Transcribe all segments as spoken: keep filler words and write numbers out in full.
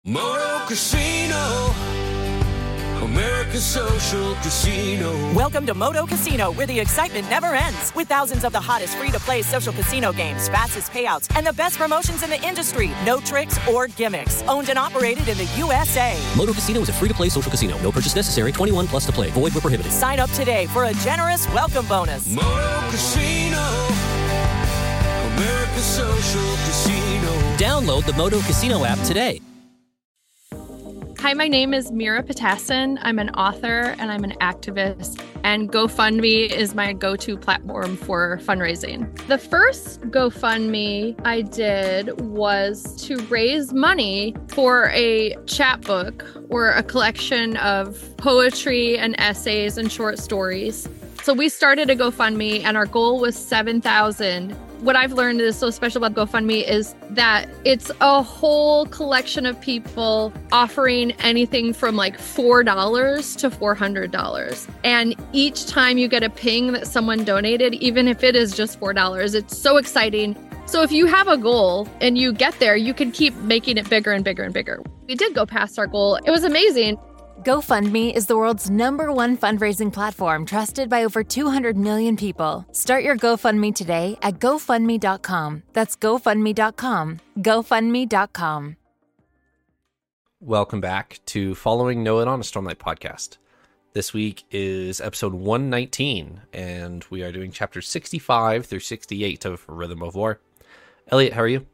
Moto Casino, America's Social Casino. Welcome to Moto Casino, where the excitement never ends. With thousands of the hottest free-to-play social casino games, fastest payouts, and the best promotions in the industry. No tricks or gimmicks. Owned and operated in the U S A. Moto Casino is a free-to-play social casino. No purchase necessary. twenty-one plus to play. Void where prohibited. Sign up today for a generous welcome bonus. Moto Casino, America's Social Casino. Download the Moto Casino app today. Hi, my name is Mira Patassin. I'm an author and I'm an activist, and GoFundMe is my go-to platform for fundraising. The first GoFundMe I did was to raise money for a chapbook or a collection of poetry and essays and short stories. So we started a GoFundMe and our goal was seven thousand. What I've learned is so special about GoFundMe is that it's a whole collection of people offering anything from like four dollars to four hundred dollars. And each time you get a ping that someone donated, even if it is just four dollars, it's so exciting. So if you have a goal and you get there, you can keep making it bigger and bigger and bigger. We did go past our goal. It was amazing. GoFundMe is the world's number one fundraising platform trusted by over two hundred million people. Start your GoFundMe today at GoFundMe dot com. That's GoFundMe dot com. GoFundMe dot com. Welcome back to Following Noah on a Stormlight podcast. This week is episode one nineteen, and we are doing chapters sixty-five through sixty-eight of Rhythm of War. Elliot, how are you?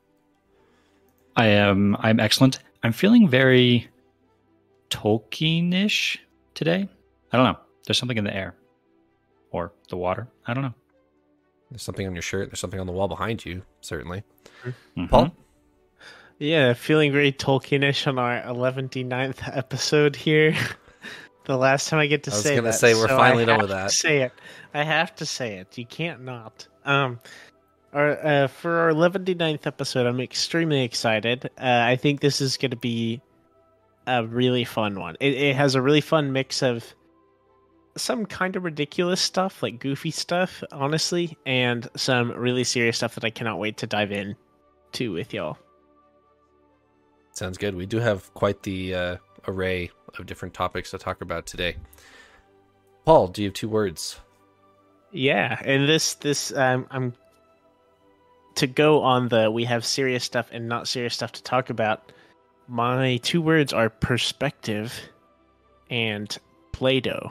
I am. I'm excellent. I'm feeling very Tolkien-ish today. I don't know. There's something in the air. Or the water. I don't know. There's something on your shirt. There's something on the wall behind you, certainly. Mm-hmm. Paul? Yeah, feeling very Tolkien-ish on our eleventy-ninth episode here. The last time I get to I was say gonna that. say we're so finally I done have with that. To say it. I have to say it. You can't not. Um, our, uh, for our eleventy-ninth episode, I'm extremely excited. Uh, I think this is going to be a really fun one. It, it has a really fun mix of some kind of ridiculous stuff, like goofy stuff, honestly, and some really serious stuff that I cannot wait to dive in to with y'all. Sounds good. We do have quite the uh, array of different topics to talk about today. Paul, do you have two words? Yeah, and this this um, I'm to go on the we have serious stuff and not serious stuff to talk about. My two words are perspective and Play-Doh.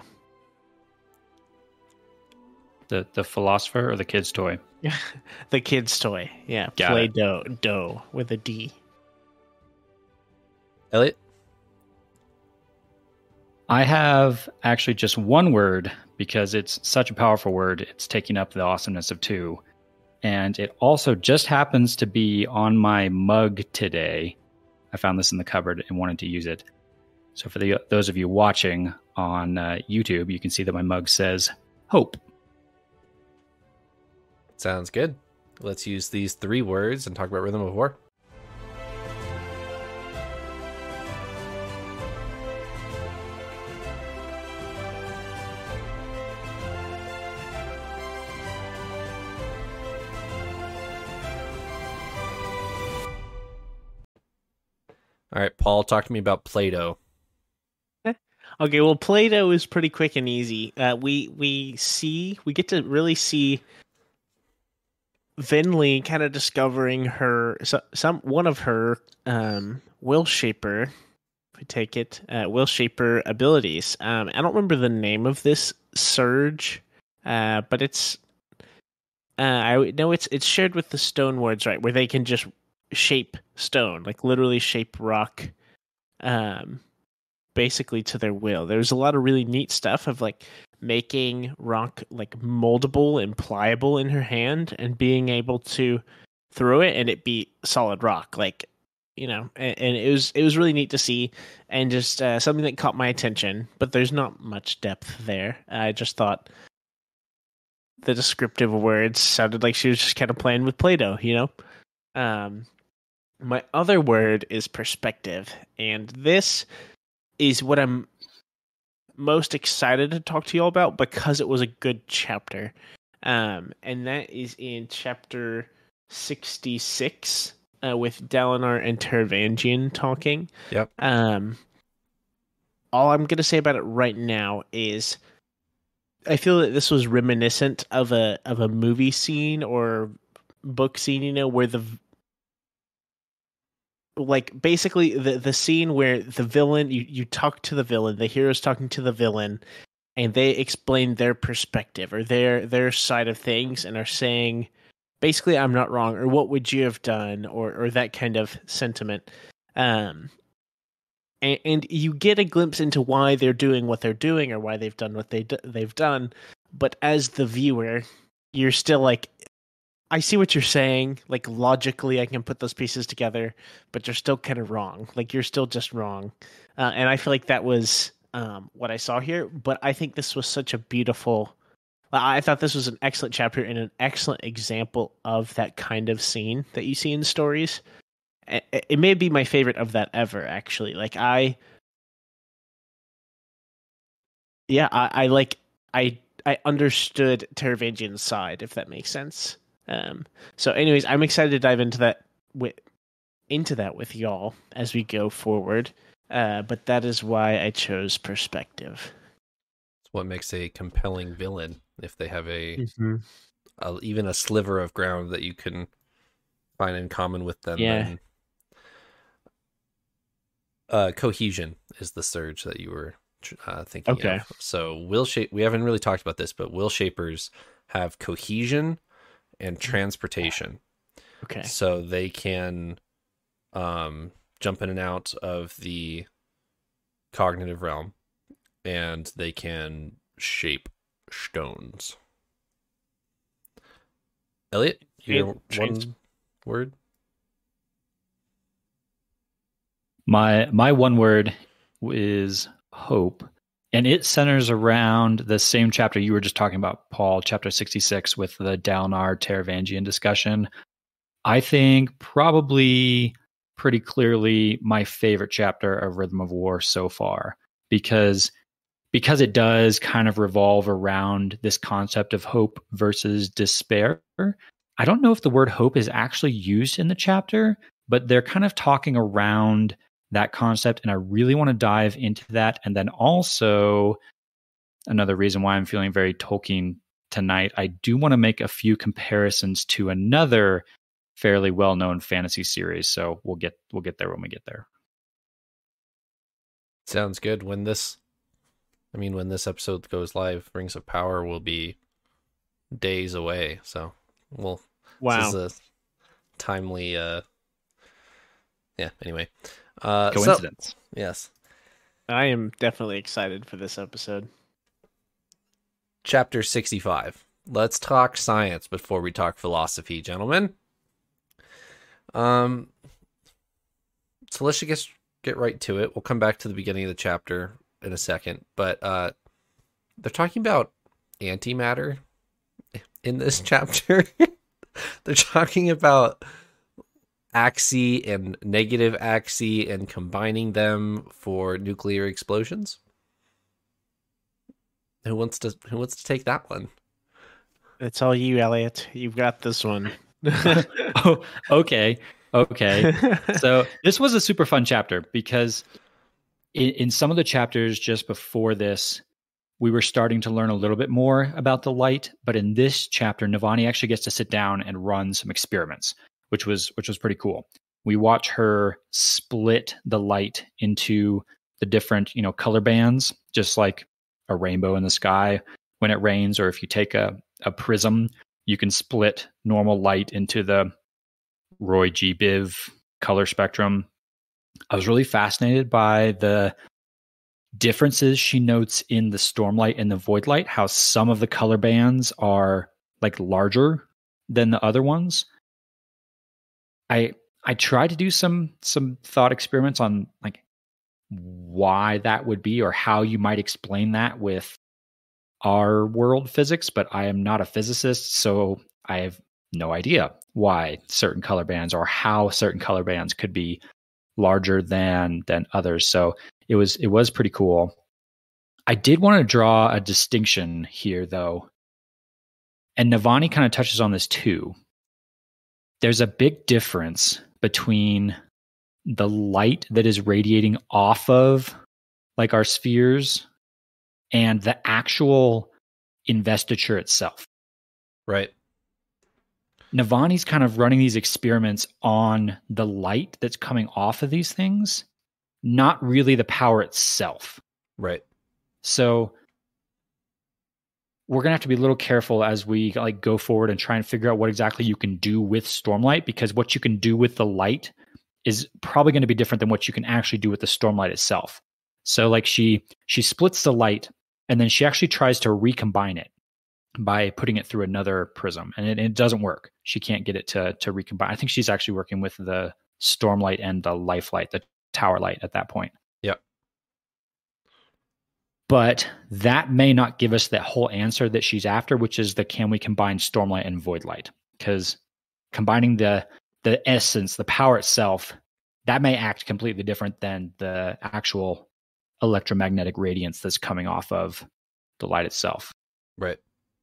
The the philosopher or the kid's toy? The kid's toy. Yeah, Got Play-Doh, dough with a D. Elliot? I have actually just one word because it's such a powerful word. It's taking up the awesomeness of two. And it also just happens to be on my mug today. I found this in the cupboard and wanted to use it. So for the those of you watching on uh, YouTube, you can see that my mug says hope. Sounds good. Let's use these three words and talk about Rhythm of War. All right, Paul, talk to me about Play-Doh. Okay, well, Play-Doh is pretty quick and easy. Uh, we we see we get to really see Venli kind of discovering her so, some one of her um, will shaper. If we take it, uh, will shaper abilities. Um, I don't remember the name of this surge, uh, but it's uh, I know it's it's shared with the Stone Wards, right, where they can just shape stone, like literally shape rock. Um. Basically to their will. There's a lot of really neat stuff of like making rock like moldable and pliable in her hand and being able to throw it and it be solid rock, like, you know, and, and it was it was really neat to see and just uh, something that caught my attention, but there's not much depth there. I just thought the descriptive words sounded like she was just kind of playing with Play-Doh, you know? Um, my other word is perspective, and this is what I'm most excited to talk to you all about because it was a good chapter. Um, and that is in chapter sixty-six, uh, with Dalinar and Taravangian talking. Yep. Um, all I'm going to say about it right now is I feel that this was reminiscent of a of a movie scene or book scene, you know, where the like basically the the scene where the villain you, you talk to the villain, the hero's talking to the villain, and they explain their perspective or their their side of things and are saying basically I'm not wrong, or what would you have done, or or that kind of sentiment. Um and, and you get a glimpse into why they're doing what they're doing or why they've done what they do, they've done, but as the viewer, you're still like, I see what you're saying. Like, logically, I can put those pieces together, but you're still kind of wrong. Like, you're still just wrong. Uh, and I feel like that was um, what I saw here. But I think this was such a beautiful... I thought this was an excellent chapter and an excellent example of that kind of scene that you see in stories. It, it may be my favorite of that ever, actually. Like, I... Yeah, I, I like... I, I understood Taravangian's side, if that makes sense. Um, so anyways, I'm excited to dive into that with into that with y'all as we go forward. Uh, but that is why I chose perspective. It's what makes a compelling villain, if they have a, mm-hmm. a even a sliver of ground that you can find in common with them. Yeah. Then, uh, cohesion is the surge that you were uh, thinking okay. of. So will shape. We haven't really talked about this, but will shapers have cohesion and transportation. Okay. So they can um, jump in and out of the cognitive realm, and they can shape stones. Elliot, your Trans- one word? My my one word is hope. And it centers around the same chapter you were just talking about, Paul, chapter sixty-six, with the Dalinar Taravangian discussion. I think probably pretty clearly my favorite chapter of Rhythm of War so far, because because it does kind of revolve around this concept of hope versus despair. I don't know if the word hope is actually used in the chapter, but they're kind of talking around that concept, and I really want to dive into that. And then also, another reason why I'm feeling very Tolkien tonight, I do want to make a few comparisons to another fairly well-known fantasy series. So we'll get we'll get there when we get there. Sounds good. When this, I mean, when this episode goes live, Rings of Power will be days away. So we'll. Wow. This is a timely. Uh, yeah. Anyway. Uh, Coincidence. So, yes. I am definitely excited for this episode. Chapter sixty-five. Let's talk science before we talk philosophy, gentlemen. Um, so let's just get right to it. We'll come back to the beginning of the chapter in a second, but uh, they're talking about antimatter in this chapter. They're talking about axi and negative axi and combining them for nuclear explosions. Who wants to who wants to take that one? It's all you, Elliot. You've got this one. Oh, okay. Okay. So this was a super fun chapter because in, in some of the chapters just before this, we were starting to learn a little bit more about the light. But in this chapter, Navani actually gets to sit down and run some experiments, which was which was pretty cool. We watch her split the light into the different, you know, color bands, just like a rainbow in the sky when it rains, or if you take a, a prism, you can split normal light into the Roy G. Biv color spectrum. I was really fascinated by the differences she notes in the stormlight and the void light, how some of the color bands are like larger than the other ones. I I tried to do some some thought experiments on like why that would be or how you might explain that with our world physics, but I am not a physicist, so I have no idea why certain color bands or how certain color bands could be larger than than others. So it was it was pretty cool. I did want to draw a distinction here though. And Navani kind of touches on this too. There's a big difference between the light that is radiating off of like our spheres and the actual investiture itself. Right. Navani's kind of running these experiments on the light that's coming off of these things, not really the power itself. Right. So we're going to have to be a little careful as we like go forward and try and figure out what exactly you can do with Stormlight, because what you can do with the light is probably going to be different than what you can actually do with the Stormlight itself. So like she she splits the light and then she actually tries to recombine it by putting it through another prism, and it, it doesn't work. She can't get it to to recombine. I think she's actually working with the Stormlight and the Lifelight, the Tower Light at that point. Yep. But that may not give us that whole answer that she's after, which is the can we combine Stormlight and Voidlight? Because combining the the essence, the power itself, that may act completely different than the actual electromagnetic radiance that's coming off of the light itself. Right.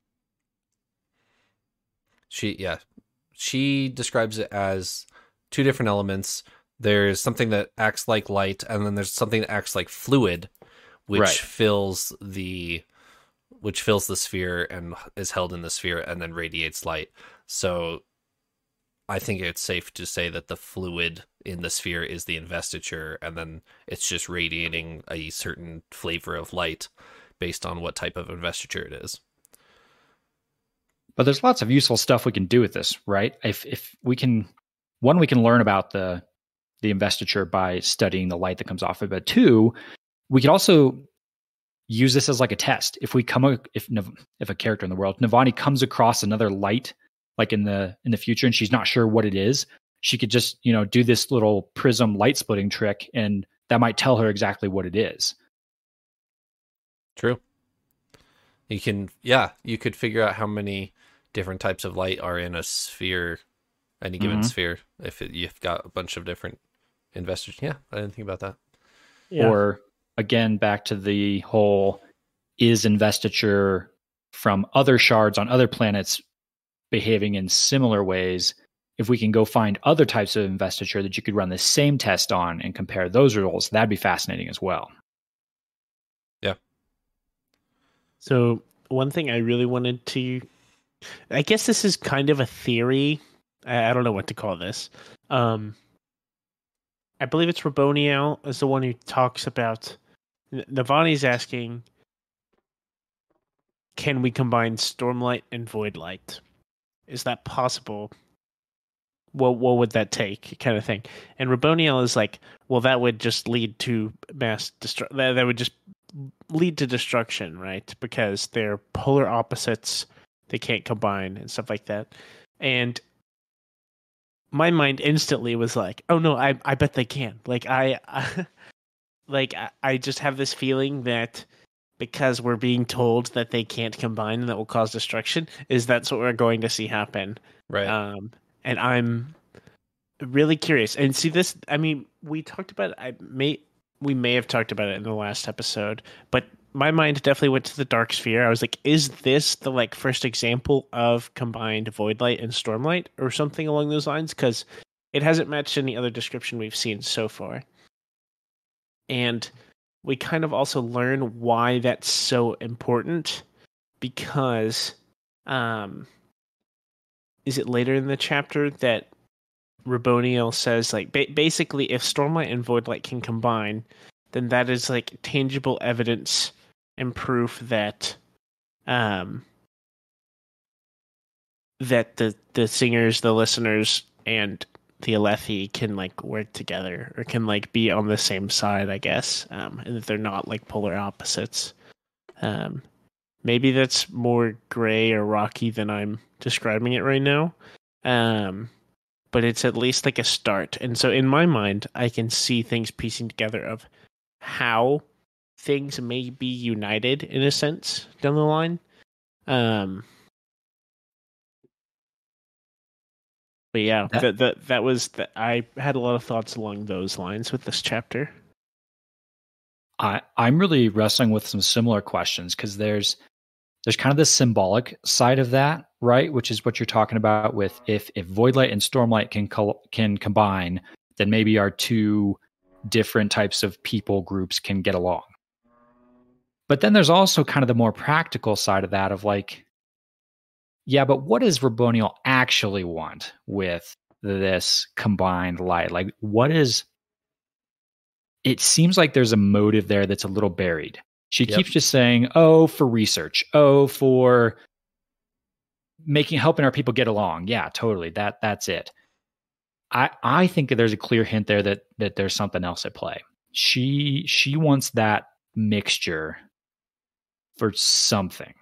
She, yeah, she describes it as two different elements. There's something that acts like light, and then there's something that acts like fluid, which Right. fills the, which fills the sphere and is held in the sphere, and then radiates light. So, I think it's safe to say that the fluid in the sphere is the investiture, and then it's just radiating a certain flavor of light based on what type of investiture it is. But there's lots of useful stuff we can do with this, right? If if we can, one, we can learn about the the investiture by studying the light that comes off of it. But two, we could also use this as like a test. If we come, if if a character in the world, Navani, comes across another light, like in the in the future, and she's not sure what it is, she could just, you know, do this little prism light splitting trick, and that might tell her exactly what it is. True. You can, yeah, you could figure out how many different types of light are in a sphere, any given Mhm. sphere, if it, you've got a bunch of different investors. Yeah, I didn't think about that. Yeah. Or again, back to the whole, is investiture from other shards on other planets behaving in similar ways? If we can go find other types of investiture that you could run the same test on and compare those results, that'd be fascinating as well. Yeah. So one thing I really wanted to, I guess this is kind of a theory. I, I don't know what to call this. Um, I believe it's Raboniel is the one who talks about, N- Navani's asking, can we combine Stormlight and Voidlight? Is that possible? What what would that take, kind of thing? And Raboniel is like, well, that would just lead to mass destruction. That, that would just lead to destruction, right? Because they're polar opposites. They can't combine and stuff like that. And my mind instantly was like, oh no, I I bet they can. Like I, I like I, I just have this feeling that because we're being told that they can't combine and that will cause destruction, is that's what we're going to see happen. Right. Um, and I'm really curious. And see this, I mean, we talked about it, I may we may have talked about it in the last episode, but my mind definitely went to the Dark Sphere. I was like, is this the like first example of combined Voidlight and Stormlight or something along those lines? Because it hasn't matched any other description we've seen so far. And we kind of also learn why that's so important, because um, is it later in the chapter that Raboniel says, like, ba- basically, if Stormlight and Voidlight can combine, then that is like tangible evidence and proof that um, that the the singers, the listeners, and the Alethi can like work together or can like be on the same side, I guess, um, and that they're not like polar opposites. Um, maybe that's more gray or rocky than I'm describing it right now, um, but it's at least like a start. And so in my mind, I can see things piecing together of how things may be united in a sense down the line. Um, But yeah, That- that that that was that. I had a lot of thoughts along those lines with this chapter. I, I'm really wrestling with some similar questions because there's there's kind of this symbolic side of that right? Which is what you're talking about with if if Voidlight and Stormlight can col- can combine, then maybe our two different types of people groups can get along. But then there's also kind of the more practical side of that of like, yeah, but what does Raboniel actually want with this combined light? Like, what is... It seems like there's a motive there that's a little buried. She yep. keeps just saying, oh, for research. Oh, for making, helping our people get along. Yeah, totally. That That's it. I, I think that there's a clear hint there that that there's something else at play. She she wants that mixture for something.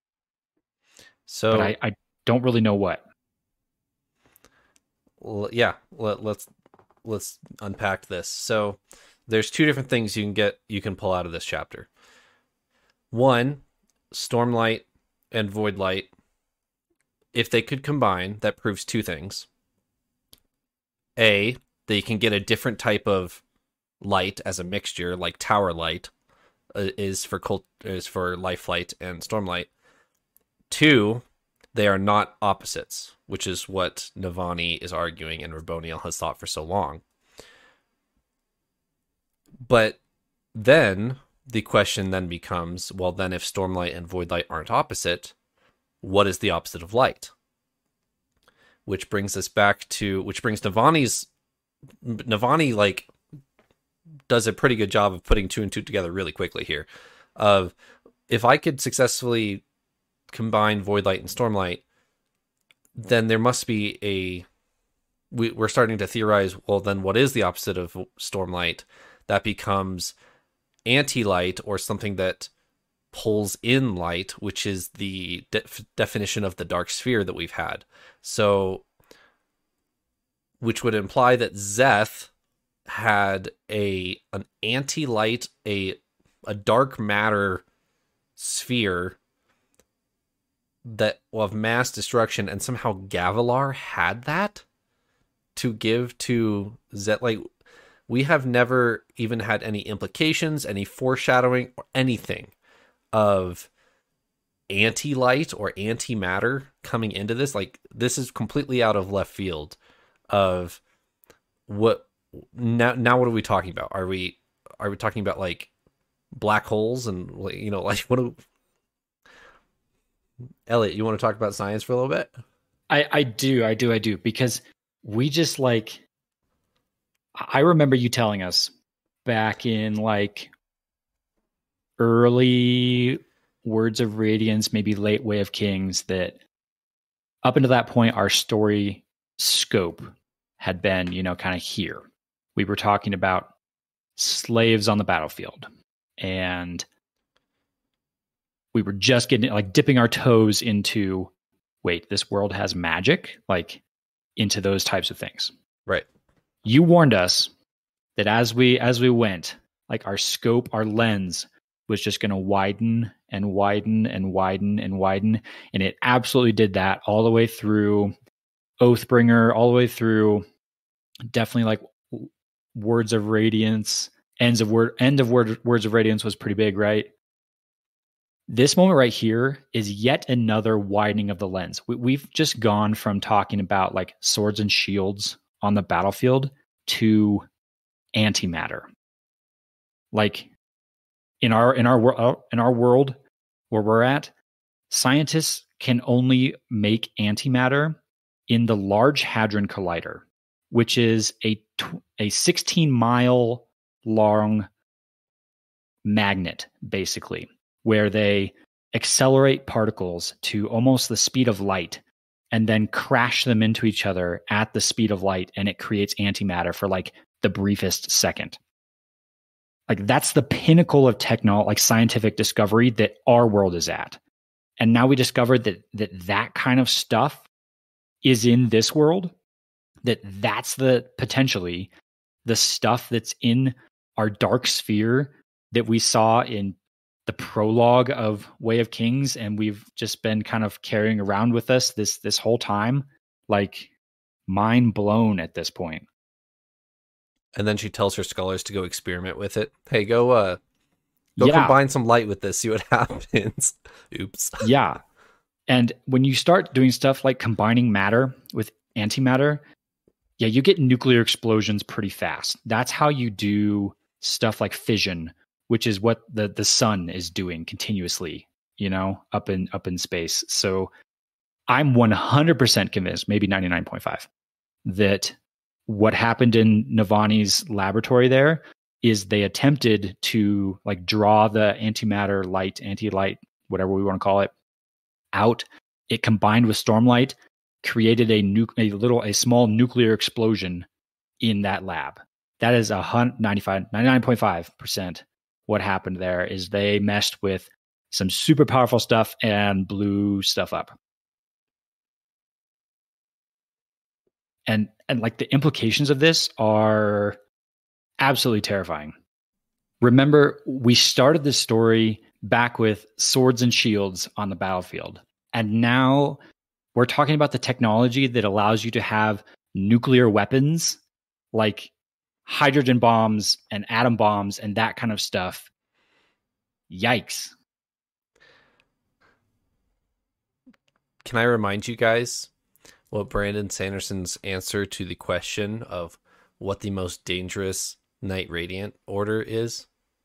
So but I, I don't really know what. Well, yeah, let, let's let's unpack this. So there's two different things you can get you can pull out of this chapter. One, Stormlight and Voidlight, if they could combine, that proves two things. A, they can get a different type of light as a mixture, like Tower Light uh, is for cult- is for Lifelight and Stormlight. Two, they are not opposites, which is what Navani is arguing and Raboniel has thought for so long. But then the question then becomes, well, then if Stormlight and Voidlight aren't opposite, what is the opposite of light? Which brings us back to, which brings Navani's, Navani, like, does a pretty good job of putting two and two together really quickly here. Of, if I could successfully combine Voidlight and Stormlight, then there must be a, we, we're starting to theorize, well, then what is the opposite of Stormlight? That becomes anti-light, or something that pulls in light, which is the de- definition of the dark sphere that we've had. So, which would imply that Szeth had a an anti-light, a a dark matter sphere that of mass destruction, and somehow Gavilar had that to give to Szeth. Like, we have never even had any implications, any foreshadowing, or anything of anti-light or anti-matter coming into this. Like, this is completely out of left field of what now now what are we talking about? Are we are we talking about like black holes and, you know, like, what do Elliot, you want to talk about science for a little bit? I, I do, I do, I do, because we just like, I remember you telling us back in like early Words of Radiance, maybe late Way of Kings, that up until that point, our story scope had been, you know, kind of here. We were talking about slaves on the battlefield, and we were just getting, like, dipping our toes into, wait, this world has magic, like, into those types of things. Right. You warned us that as we as we went, like, our scope, our lens was just going to widen and widen and widen and widen, and it absolutely did that all the way through Oathbringer, all the way through definitely like Words of Radiance. Ends of word end of word, Words of Radiance was pretty big, right? This moment right here is yet another widening of the lens. We, we've just gone from talking about like swords and shields on the battlefield to antimatter. Like in our in our world in our world where we're at, scientists can only make antimatter in the Large Hadron Collider, which is a a sixteen mile long magnet, basically, where they accelerate particles to almost the speed of light and then crash them into each other at the speed of light, and it creates antimatter for like the briefest second. Like, that's the pinnacle of techno, like scientific discovery that our world is at. And now we discovered that that that kind of stuff is in this world, that that's the potentially the stuff that's in our dark sphere that we saw in the prologue of Way of Kings, and we've just been kind of carrying around with us this this whole time. Like, mind blown at this point. And then she tells her scholars to go experiment with it. Hey, go uh go yeah. combine some light with this, see what happens. Oops. Yeah. And when you start doing stuff like combining matter with antimatter, yeah, you get nuclear explosions pretty fast. That's how you do stuff like fission, which is what the, the sun is doing continuously, you know, up in up in space. So I'm one hundred percent convinced, maybe ninety-nine point five, that what happened in Navani's laboratory there is they attempted to like draw the antimatter light, anti-light, whatever we want to call it, out. It combined with stormlight, created a nu- a little a small nuclear explosion in that lab. That is a ninety-five, ninety-nine point five percent what happened there. Is they messed with some super powerful stuff and blew stuff up. And and like the implications of this are absolutely terrifying. Remember, we started this story back with swords and shields on the battlefield. And now we're talking about the technology that allows you to have nuclear weapons like hydrogen bombs and atom bombs and that kind of stuff. Yikes. Can I remind you guys what Brandon Sanderson's answer to the question of what the most dangerous Knight Radiant order is?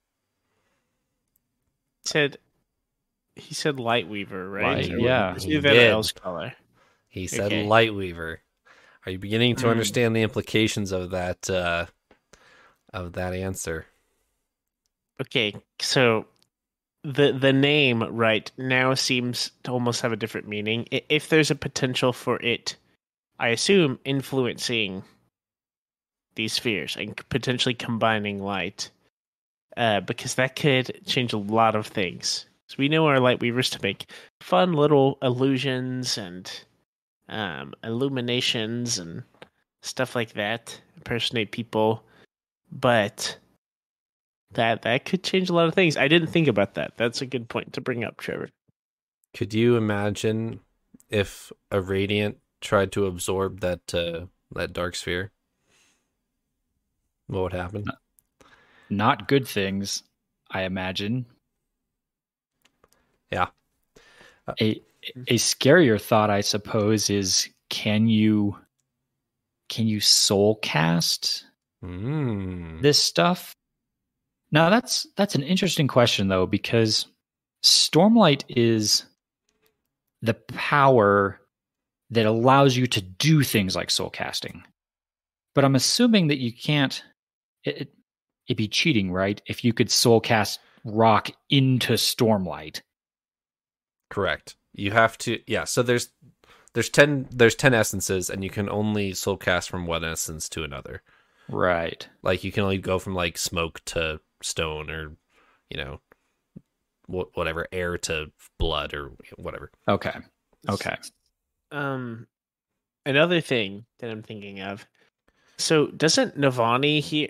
He said he said Lightweaver, right? Light, yeah, Was he that did. El's color? He said Okay. Lightweaver. Are you beginning to Mm. understand the implications of that uh, of that answer? Okay, so the the name right now seems to almost have a different meaning. I- If there's a potential for it, I assume influencing these spheres and potentially combining light, uh, because that could change a lot of things. So we know our light weavers to make fun little illusions and um, illuminations and stuff like that, impersonate people, but that that could change a lot of things. I didn't think about that. That's a good point to bring up, Trevor. Could you imagine if a Radiant tried to absorb that uh, that dark sphere? What would happen? Not good things, I imagine. Yeah. A a scarier thought, I suppose, is can you can you soul cast Mm. this stuff? Now that's that's an interesting question though, because Stormlight is the power that allows you to do things like soul casting. But I'm assuming that you can't it, it, it'd be cheating, right? If you could soul cast rock into Stormlight. Correct. You have to. Yeah. So there's there's ten there's ten essences, and you can only soul cast from one essence to another. Right. Like you can only go from like smoke to stone, or you know, wh- whatever, air to blood, or whatever. Okay. Okay. Um, another thing that I'm thinking of. So doesn't Navani here?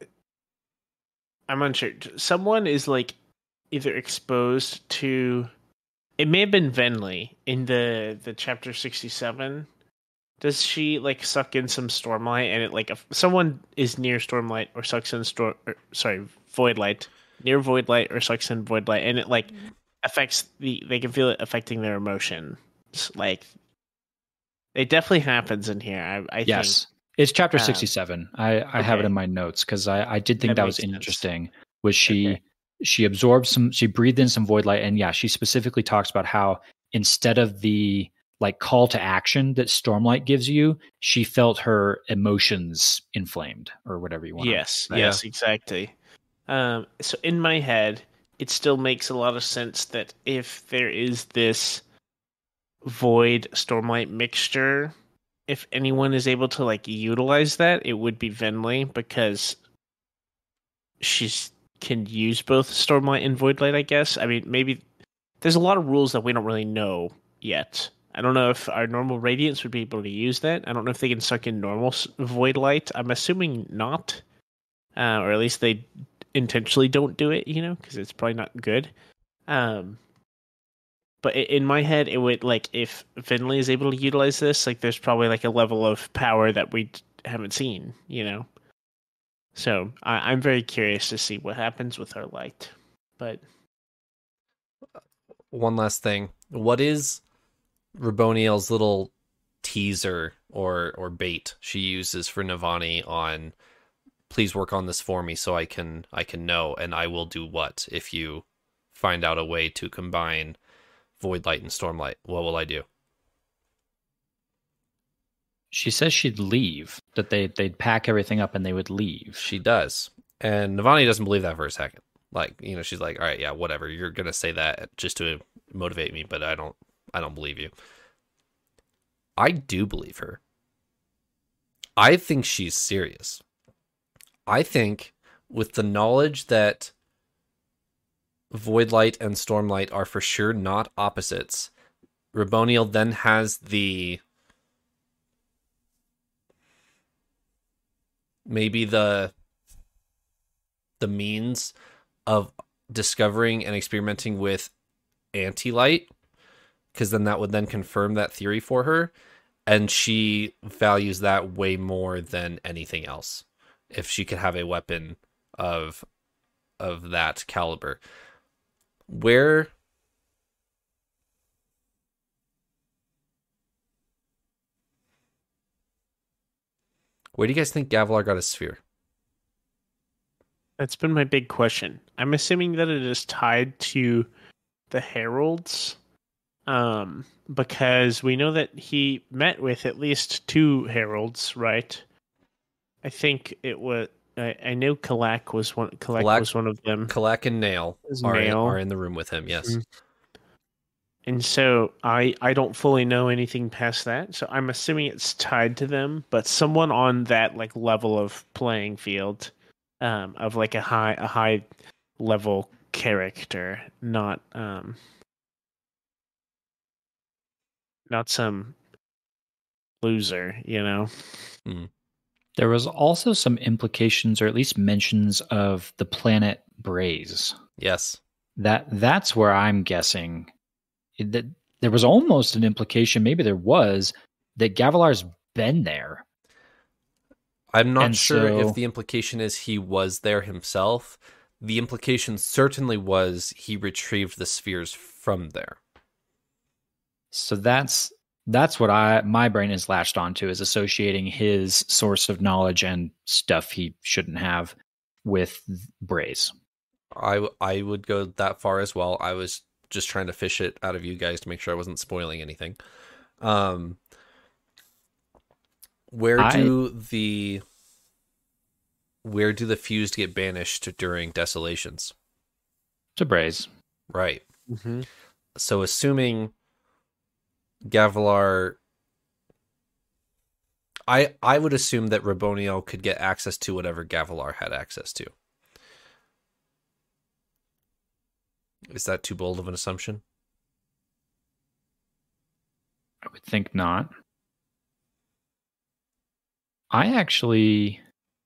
I'm unsure. Someone is like either exposed to. It may have been Venli in the the chapter sixty-seven. Does she like suck in some stormlight and it like if someone is near stormlight or sucks in storm or, sorry void light near void light or sucks in void light and it like affects the they can feel it affecting their emotions. Like it definitely happens in here. I, I Yes. think. It's chapter Um, sixty-seven. I, I have it okay. in my notes because I, I did think That that, was makes sense. interesting. Was she Okay. she absorbed some she breathed in some void light, and yeah, she specifically talks about how instead of the like call to action that Stormlight gives you, she felt her emotions inflamed or whatever you want. Yes, to yes, exactly. Um, so in my head, it still makes a lot of sense that if there is this void stormlight mixture, if anyone is able to like utilize that, it would be Venli because she's can use both stormlight and void light. I guess. I mean, maybe there's a lot of rules that we don't really know yet. I don't know if our normal radiants would be able to use that. I don't know if they can suck in normal s- void light. I'm assuming not, uh, or at least they intentionally don't do it. You know, because it's probably not good. Um, but i- in my head, it would like if Finley is able to utilize this, like there's probably like a level of power that we d- haven't seen. You know, so I- I'm very curious to see what happens with her light. But One last thing. What is Raboniel's little teaser or or bait she uses for Navani on, please work on this for me so I can I can know, and I will do what if you find out a way to combine Void Light and Stormlight. What will I do? She says she'd leave, that they, they'd pack everything up and they would leave. She does. And Navani doesn't believe that for a second. Like, you know, she's like, all right, yeah, whatever. You're going to say that just to motivate me, but I don't, I don't believe you. I do believe her. I think she's serious. I think with the knowledge that Void Light and Stormlight are for sure not opposites, Raboniel then has the maybe the the means of discovering and experimenting with anti-light, because then that would then confirm that theory for her, and she values that way more than anything else if she could have a weapon of of that caliber. Where Where do you guys think Gavilar got his sphere? That's been my big question. I'm assuming that it is tied to the Heralds, um, because we know that he met with at least two Heralds, right? I think it was. I, I know Kalak was one. Kalak, Kalak was one of them. Kalak and Nail are, Nail. are in the room with him. Yes. Mm-hmm. And so I, I don't fully know anything past that, so I'm assuming it's tied to them. But someone on that like level of playing field, um, of like a high a high level character, not um, not some loser, you know. Mm. There was also some implications, or at least mentions, of the planet Braze. Yes. That that's where I'm guessing that there was almost an implication, maybe there was, that Gavilar's been there. I'm not and sure so, if the implication is he was there himself. The implication certainly was he retrieved the spheres from there. So that's that's what I my brain is latched onto, is associating his source of knowledge and stuff he shouldn't have with Braze. I, I would go that far as well. I was just trying to fish it out of you guys to make sure I wasn't spoiling anything. Um, where I, do the where do the fused get banished during desolations? To Braze. Right. Mm-hmm. So assuming Gavilar, I I would assume that Raboniel could get access to whatever Gavilar had access to. Is that too bold of an assumption? I would think not. I actually...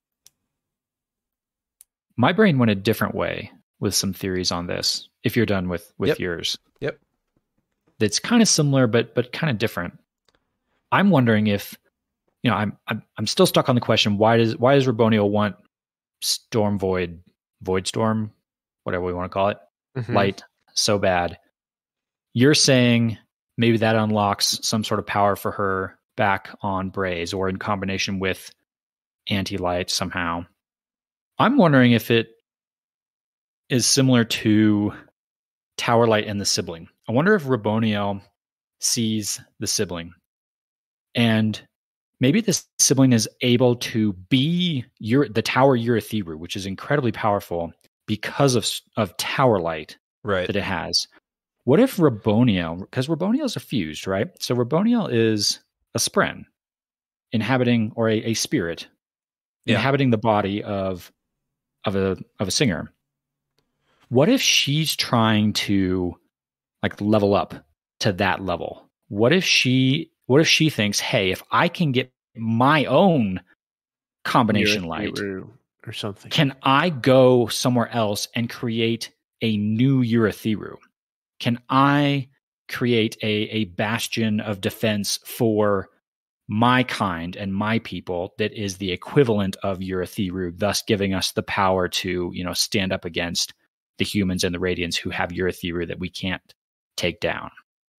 My brain went a different way with some theories on this, if you're done with, with yep. yours. Yep. That's kind of similar, but but kind of different. I'm wondering if, you know, I'm I'm, I'm still stuck on the question, why does why does Raboniel want Storm Void, Void Storm, whatever we want to call it, mm-hmm. light so bad? You're saying maybe that unlocks some sort of power for her back on Braze, or in combination with anti-light somehow. I'm wondering if it is similar to Tower Light and the sibling. I wonder if Raboniel sees the sibling, and maybe this sibling is able to be Ur- the Tower Urithiru, which is incredibly powerful because of of Tower Light right. that it has. What if Raboniel, because Raboniel's a fused, right? So Raboniel is a spren inhabiting, or a, a spirit yeah. inhabiting the body of of a of a singer. What if she's trying to like level up to that level? What if she what if she thinks, hey, if I can get my own combination light or something, can I go somewhere else and create a new Urithiru? Can I create a, a bastion of defense for my kind and my people that is the equivalent of Urithiru, thus giving us the power to, you know, stand up against the humans and the Radiants who have Urithiru that we can't take down?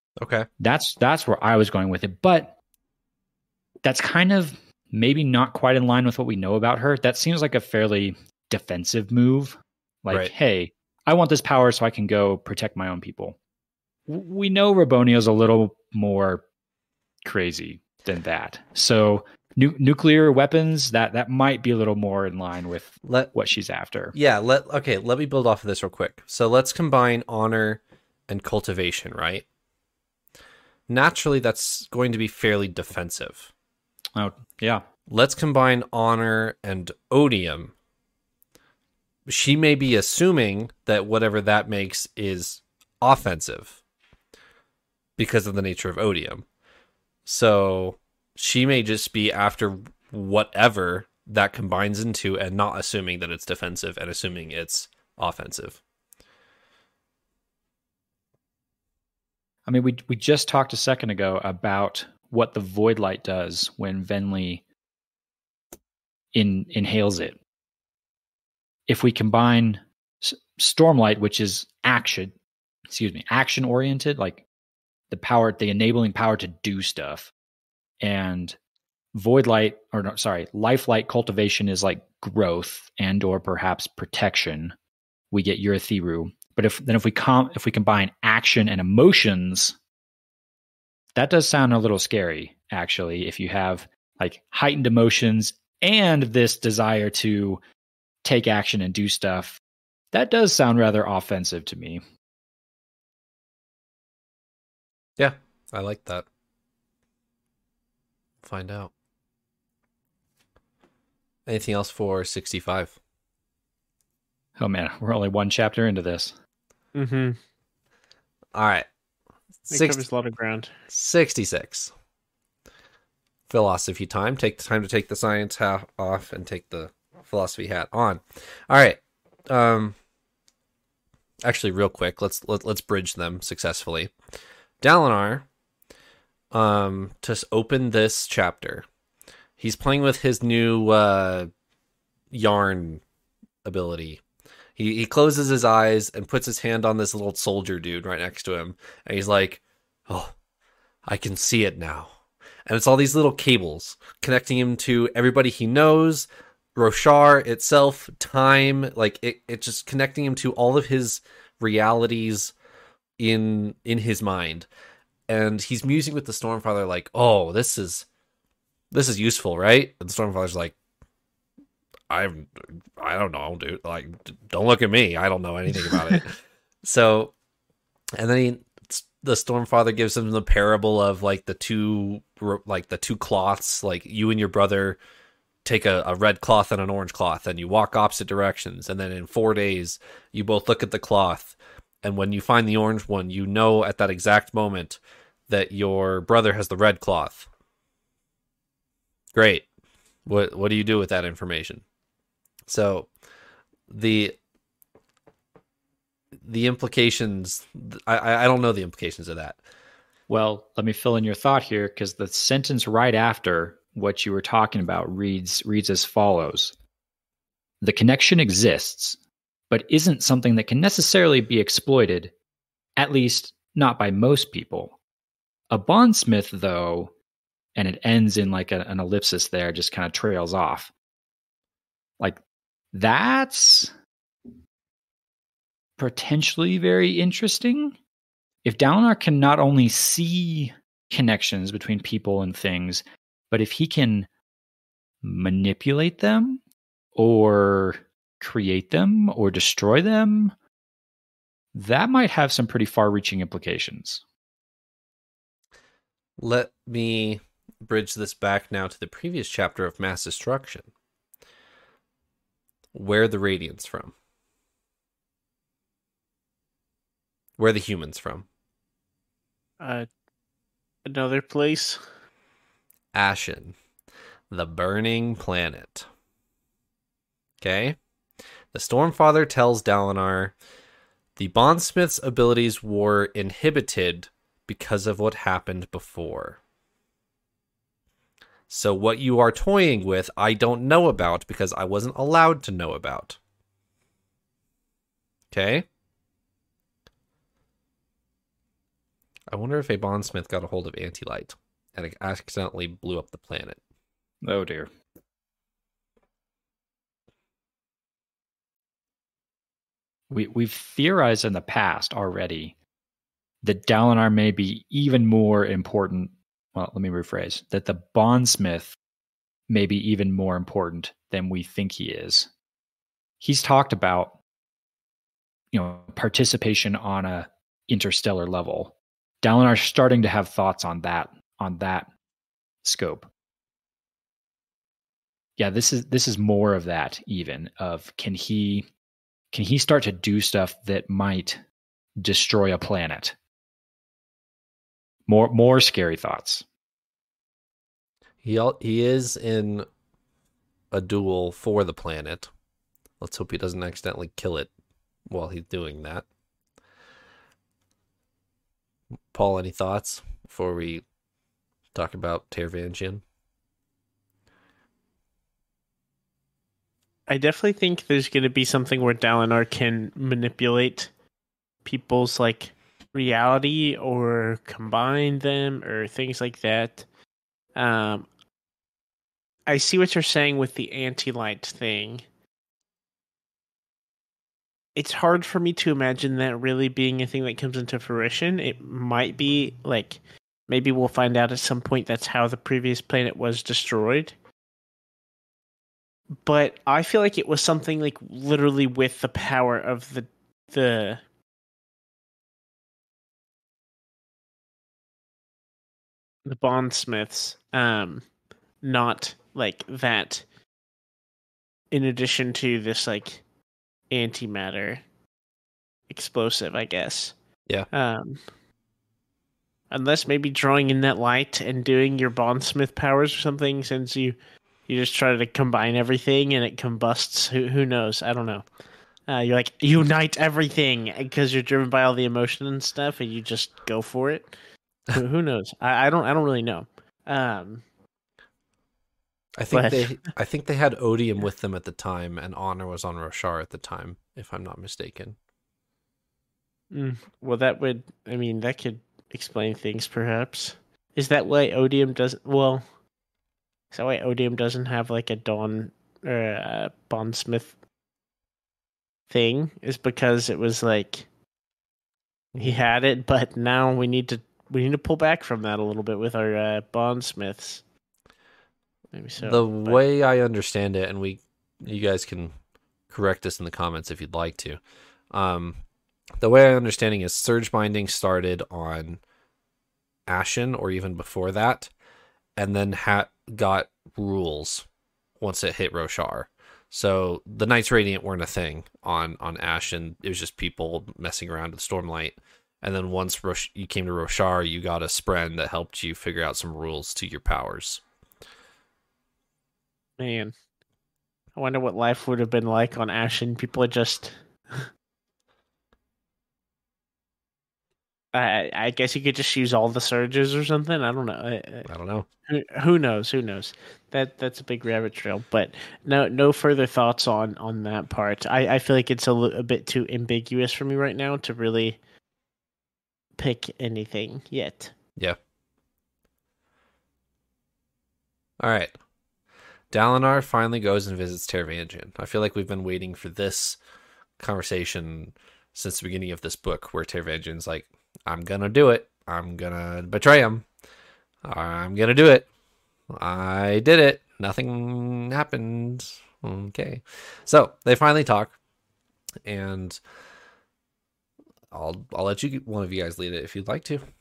Okay. That's that's where I was going with it. But that's kind of maybe not quite in line with what we know about her. That seems like a fairly defensive move. Like, Right. hey, I want this power so I can go protect my own people. W- We know Rabonio's a little more crazy than that. So nu- nuclear weapons, that that might be a little more in line with Let what she's after. Yeah, let okay, let me build off of this real quick. So let's combine honor and cultivation, right? Naturally, that's going to be fairly defensive. Oh, yeah. Let's combine honor and odium. She may be assuming that whatever that makes is offensive because of the nature of odium. So she may just be after whatever that combines into and not assuming that it's defensive and assuming it's offensive. I mean, we we just talked a second ago about what the void light does when Venli in, inhales it. If we combine S- Stormlight, which is action, excuse me, action oriented, like the power, the enabling power to do stuff, and void light, or no, sorry, life light cultivation is like growth and or perhaps protection. We get Urithiru. But if then if we com- if we combine action and emotions, that does sound a little scary, actually. If you have like heightened emotions and this desire to take action and do stuff, that does sound rather offensive to me. Yeah, I like that. Find out. Anything else for sixty-five? Oh man, we're only one chapter into this. Mm-hmm. All right. It Six, covers a lot of ground. sixty-six. Philosophy time. Take the time to take the science hat off and take the philosophy hat on. All right. Um. Actually, real quick, let's let, let's bridge them successfully. Dalinar, um, to s- open this chapter, he's playing with his new uh, yarn ability. He he closes his eyes and puts his hand on this little soldier dude right next to him, and he's like, "Oh, I can see it now." And it's all these little cables connecting him to everybody he knows, Roshar itself, time, like it, it just connecting him to all of his realities in in his mind. And he's musing with the Stormfather like, "Oh, this is this is useful, right?" And the Stormfather's like, I I don't know, dude. Like, don't look at me. I don't know anything about it. So, and then he, the Stormfather gives him the parable of like the two, like the two cloths. Like you and your brother take a, a red cloth and an orange cloth, and you walk opposite directions. And then in four days, you both look at the cloth, and when you find the orange one, you know at that exact moment that your brother has the red cloth. Great. What what do you do with that information? So the the implications, I I don't know the implications of that. Well, let me fill in your thought here, because the sentence right after what you were talking about reads reads as follows. The connection exists, but isn't something that can necessarily be exploited, at least not by most people. A bondsmith, though, and it ends in like a, an ellipsis there, just kind of trails off. Like, that's potentially very interesting. If Dalinar can not only see connections between people and things, but if he can manipulate them or create them or destroy them, that might have some pretty far-reaching implications. Let me bridge this back now to the previous chapter of Mass Destruction. Where the Radiant's from? Where the humans from? Uh, another place. Ashen, the burning planet. Okay? The Stormfather tells Dalinar the Bondsmith's abilities were inhibited because of what happened before. So what you are toying with, I don't know about because I wasn't allowed to know about. Okay? I wonder if a bondsmith got a hold of Anti-Light and it accidentally blew up the planet. Oh dear. We we've theorized in the past already that Dalinar may be even more important. Well, let me rephrase that the bondsmith may be even more important than we think he is. He's talked about, you know, participation on a interstellar level. Dalinar's starting to have thoughts on that on that scope. Yeah, this is this is more of that even of can he can he start to do stuff that might destroy a planet? More more scary thoughts. He al- he is in a duel for the planet. Let's hope he doesn't accidentally kill it while he's doing that. Paul, any thoughts before we talk about Taravangian? I definitely think there's going to be something where Dalinar can manipulate people's like reality or combine them or things like that. Um, I see what you're saying with the anti-light thing. It's hard for me to imagine that really being a thing that comes into fruition. It might be like maybe we'll find out at some point that's how the previous planet was destroyed. But I feel like it was something like literally with the power of the the the bondsmiths, um, not like that. In addition to this, like antimatter explosive, I guess. Yeah. Um, unless maybe drawing in that light and doing your bondsmith powers or something, since you. You just try to combine everything and it combusts. Who who knows? I don't know. Uh, you're like, unite everything because you're driven by all the emotion and stuff and you just go for it. who, who knows? I, I don't I don't really know. Um, I think but... they I think they had Odium with them at the time and Honor was on Roshar at the time, if I'm not mistaken. Mm, well, that would, I mean, that could explain things perhaps. Is that why Odium doesn't, well... Is that why Odium doesn't have like a Dawn or a bondsmith thing? Is because it was like he had it, but now we need to we need to pull back from that a little bit with our uh, bondsmiths. Maybe so. The but... way I understand it, and we you guys can correct us in the comments if you'd like to. Um, the way I understanding is surge binding started on Ashen or even before that, and then had got rules once it hit Roshar. So the Knights Radiant weren't a thing on on Ashen. It was just people messing around with Stormlight. And then once Rosh- you came to Roshar, you got a Spren that helped you figure out some rules to your powers. Man, I wonder what life would have been like on Ashen. People are just... I I guess you could just use all the surges or something. I don't know. I, I don't know. Who, who knows? Who knows? That that's a big rabbit trail. But no no further thoughts on, on that part. I, I feel like it's a, l- a bit too ambiguous for me right now to really pick anything yet. Yeah. All right. Dalinar finally goes and visits Taravangian. I feel like we've been waiting for this conversation since the beginning of this book, where Taravangian's like, I'm gonna do it. I'm gonna betray him. I'm gonna do it. I did it. Nothing happened. Okay. So they finally talk, and I'll I'll let you one of you guys lead it if you'd like to.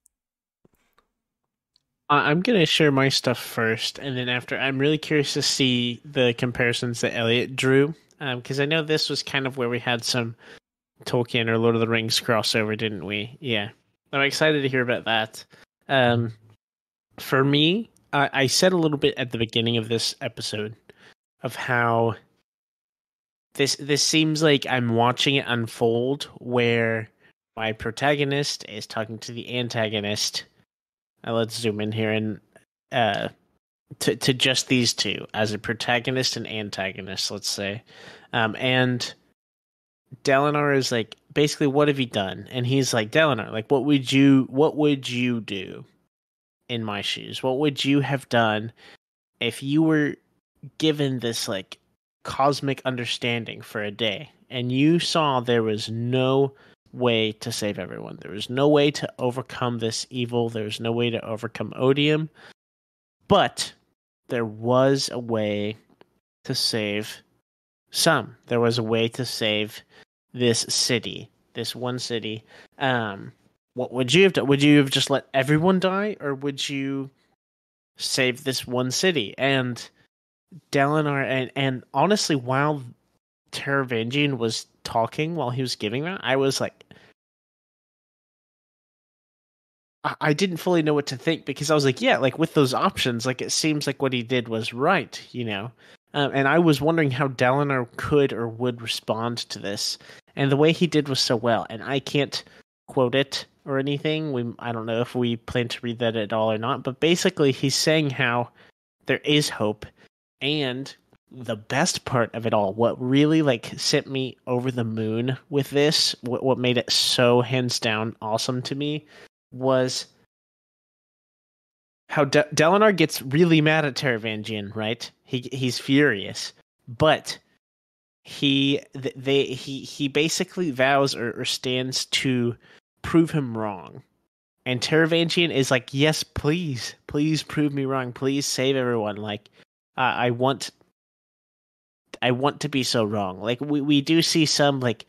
I'm gonna share my stuff first, and then after, I'm really curious to see the comparisons that Elliot drew, because um, I know this was kind of where we had some Tolkien or Lord of the Rings crossover, didn't we? Yeah. I'm excited to hear about that. Um, for me, I, I said a little bit at the beginning of this episode of how this this seems like I'm watching it unfold, where my protagonist is talking to the antagonist. Uh, let's zoom in here and uh, to to just these two as a protagonist and antagonist, let's say, um, and Dalinar is like, basically, what have you done? And he's like, Dalinar, like, what would you, what would you do in my shoes? What would you have done if you were given this like cosmic understanding for a day and you saw there was no way to save everyone? There was no way to overcome this evil. There was no way to overcome odium, but there was a way to save some. There was a way to save this city, this one city. Um, what would you have done? Would you have just let everyone die, or would you save this one city? And Dalinar, and, and honestly, while Taravangian was talking, while he was giving that, I was like, I, I didn't fully know what to think, because I was like, yeah, like with those options, like it seems like what he did was right, you know? Um, and I was wondering how Dalinar could or would respond to this. And the way he did was so well. And I can't quote it or anything. We I don't know if we plan to read that at all or not. But basically, he's saying how there is hope. And the best part of it all, what really like sent me over the moon with this, what, what made it so hands down awesome to me, was how De- Dalinar gets really mad at Taravangian, right? He he's furious, but he they he he basically vows or, or stands to prove him wrong. And Taravangian is like, yes, please, please prove me wrong. Please save everyone. Like, uh, I want, I want to be so wrong. Like, we, we do see some, like,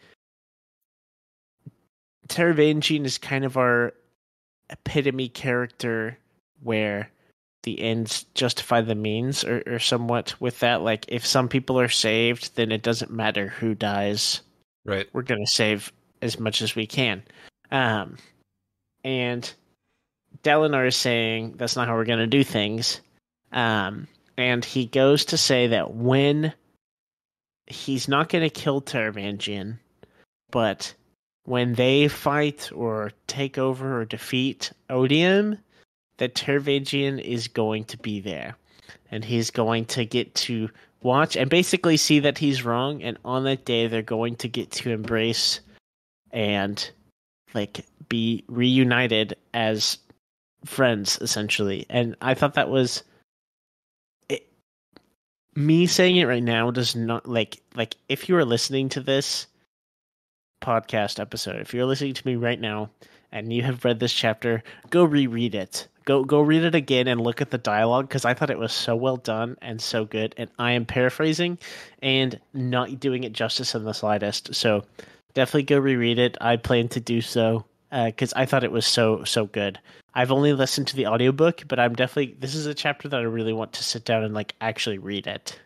Taravangian is kind of our epitome character where the ends justify the means, or, or somewhat with that. Like, if some people are saved, then it doesn't matter who dies. Right. We're going to save as much as we can. Um, and Dalinar is saying that's not how we're going to do things. Um, and he goes to say that when he's not going to kill Taravangian, but when they fight or take over or defeat Odium, that Taravangian is going to be there. And he's going to get to watch and basically see that he's wrong. And on that day, they're going to get to embrace and like be reunited as friends, essentially. And I thought that was it, me saying it right now does not like like if you are listening to this podcast episode, if you're listening to me right now and you have read this chapter, go reread it. Go go read it again and look at the dialogue, because I thought it was so well done and so good. And I am paraphrasing and not doing it justice in the slightest. So definitely go reread it. I plan to do so because uh, I thought it was so, so good. I've only listened to the audiobook, but I'm definitely, this is a chapter that I really want to sit down and like actually read it.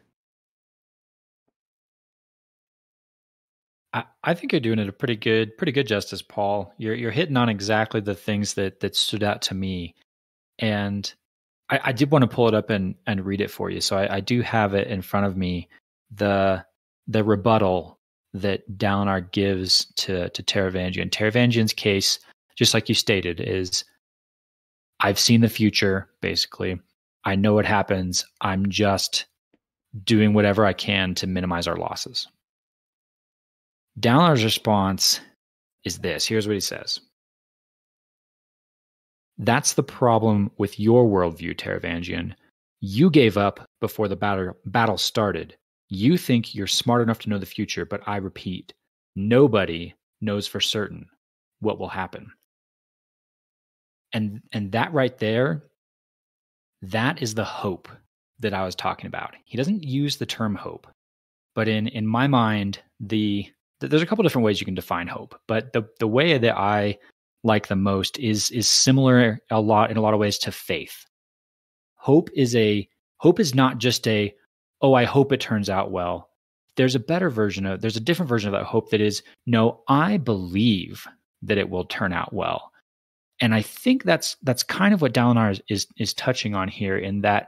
I, I think you're doing it a pretty good, pretty good justice, Paul. You're you're hitting on exactly the things that that stood out to me. And I, I did want to pull it up and, and read it for you. So I, I do have it in front of me. The the rebuttal that Dalinar gives to, to Taravangian. Taravangian's case, just like you stated, is I've seen the future, basically. I know what happens. I'm just doing whatever I can to minimize our losses. Dalinar's response is this. Here's what he says. That's the problem with your worldview, Taravangian. You gave up before the battle, battle started. You think you're smart enough to know the future, but I repeat, nobody knows for certain what will happen. And, and that right there, that is the hope that I was talking about. He doesn't use the term hope, but in, in my mind, the there's a couple different ways you can define hope, but the, the way that I like the most is is similar a lot in a lot of ways to faith. Hope is a hope is not just a, oh, I hope it turns out well. There's a better version of, there's a different version of that hope that is, no, I believe that it will turn out well. And I think that's that's kind of what Dalinar is, is is touching on here, in that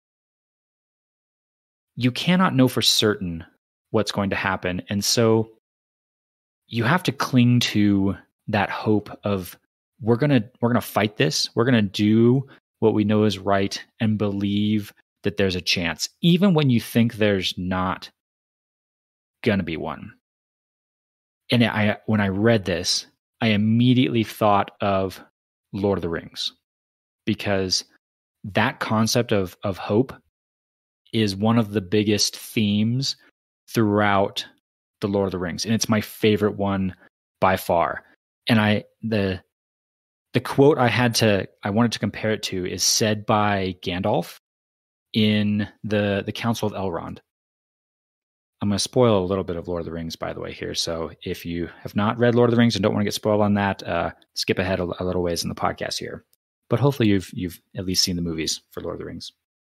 you cannot know for certain what's going to happen. And so you have to cling to that hope of we're going to we're going to fight this. We're going to do what we know is right and believe that there's a chance, even when you think there's not going to be one. And I, when I read this, I immediately thought of Lord of the Rings, because that concept of of hope is one of the biggest themes throughout the Lord of the Rings, and it's my favorite one by far. And I the the quote I had to I wanted to compare it to is said by Gandalf in the the Council of Elrond. I'm going to spoil a little bit of Lord of the Rings, by the way, here. So if you have not read Lord of the Rings and don't want to get spoiled on that, uh, skip ahead a, a little ways in the podcast here. But hopefully you've you've at least seen the movies for Lord of the Rings.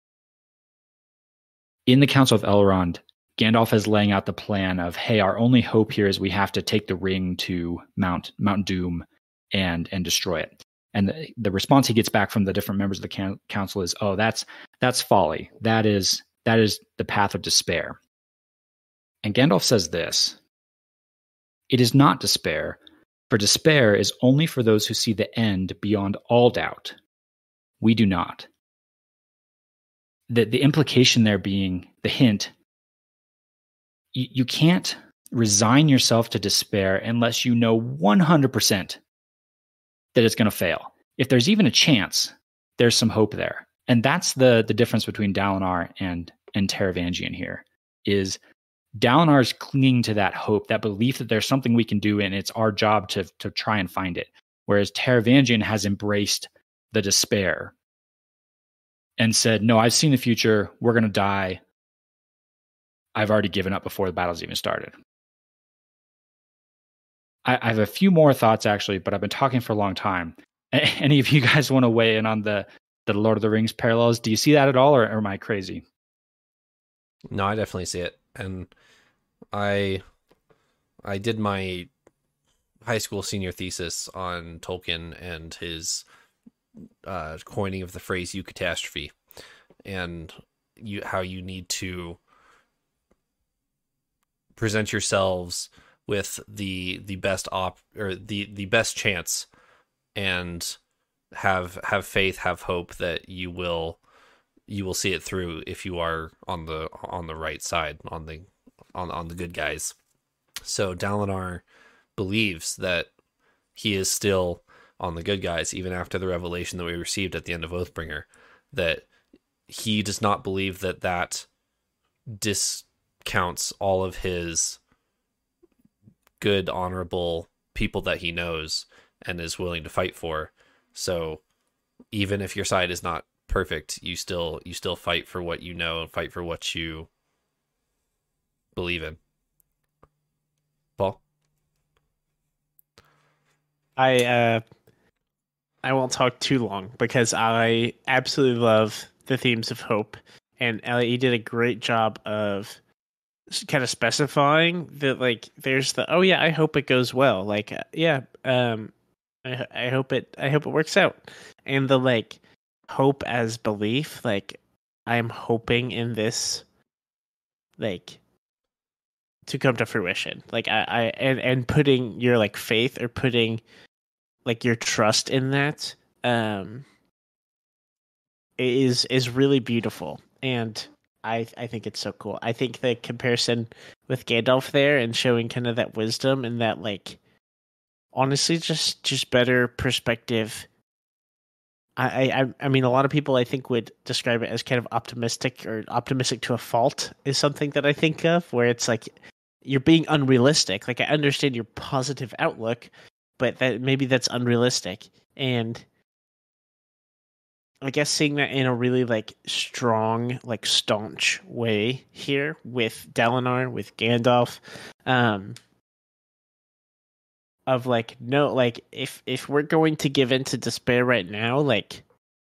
In the Council of Elrond, Gandalf is laying out the plan of, hey, our only hope here is we have to take the ring to Mount Mount Doom and and destroy it. And the, the response he gets back from the different members of the can- council is, oh, that's that's folly. That is that is the path of despair. And Gandalf says this: it is not despair, for despair is only for those who see the end beyond all doubt. We do not. The, the implication there being, the hint, you, you can't resign yourself to despair unless you know one hundred percent that it's going to fail. If there's even a chance, there's some hope there. And that's the, the difference between Dalinar and, and Taravangian here, is Dalinar is clinging to that hope, that belief that there's something we can do and it's our job to, to try and find it. Whereas Taravangian has embraced the despair and said, no, I've seen the future. We're going to die. I've already given up before the battle's even started. I, I have a few more thoughts, actually, but I've been talking for a long time. Any of you guys want to weigh in on the, the Lord of the Rings parallels? Do you see that at all, or, or am I crazy? No, I definitely see it. And I I did my high school senior thesis on Tolkien and his uh, coining of the phrase eucatastrophe, and you how you need to present yourselves with the the best op or the the best chance, and have have faith, have hope that you will you will see it through if you are on the on the right side, on the on on the good guys. So Dalinar believes that he is still on the good guys, even after the revelation that we received at the end of Oathbringer, that he does not believe that that discounts all of his good, honorable people that he knows and is willing to fight for. So even if your side is not perfect, you still you still fight for what you know and fight for what you believe in. Paul? I uh I won't talk too long because I absolutely love the themes of hope, and Elliot, you did a great job of kind of specifying that, like, there's the, oh yeah, I hope it goes well, like, uh, yeah, um I I hope it I hope it works out, and the, like, hope as belief, like, I'm hoping in this, like, to come to fruition, like, I, I and and putting your, like, faith, or putting, like, your trust in that, um is is really beautiful, and I I think it's so cool. I think the comparison with Gandalf there, and showing kind of that wisdom and that, like, honestly, just just better perspective. I, I I mean, a lot of people, I think, would describe it as kind of optimistic, or optimistic to a fault is something that I think of, where it's like you're being unrealistic. Like, I understand your positive outlook, but that maybe that's unrealistic. And I guess seeing that in a really, like, strong, like, staunch way here with Dalinar, with Gandalf, um, of, like, no, like, if if we're going to give in to despair right now, like,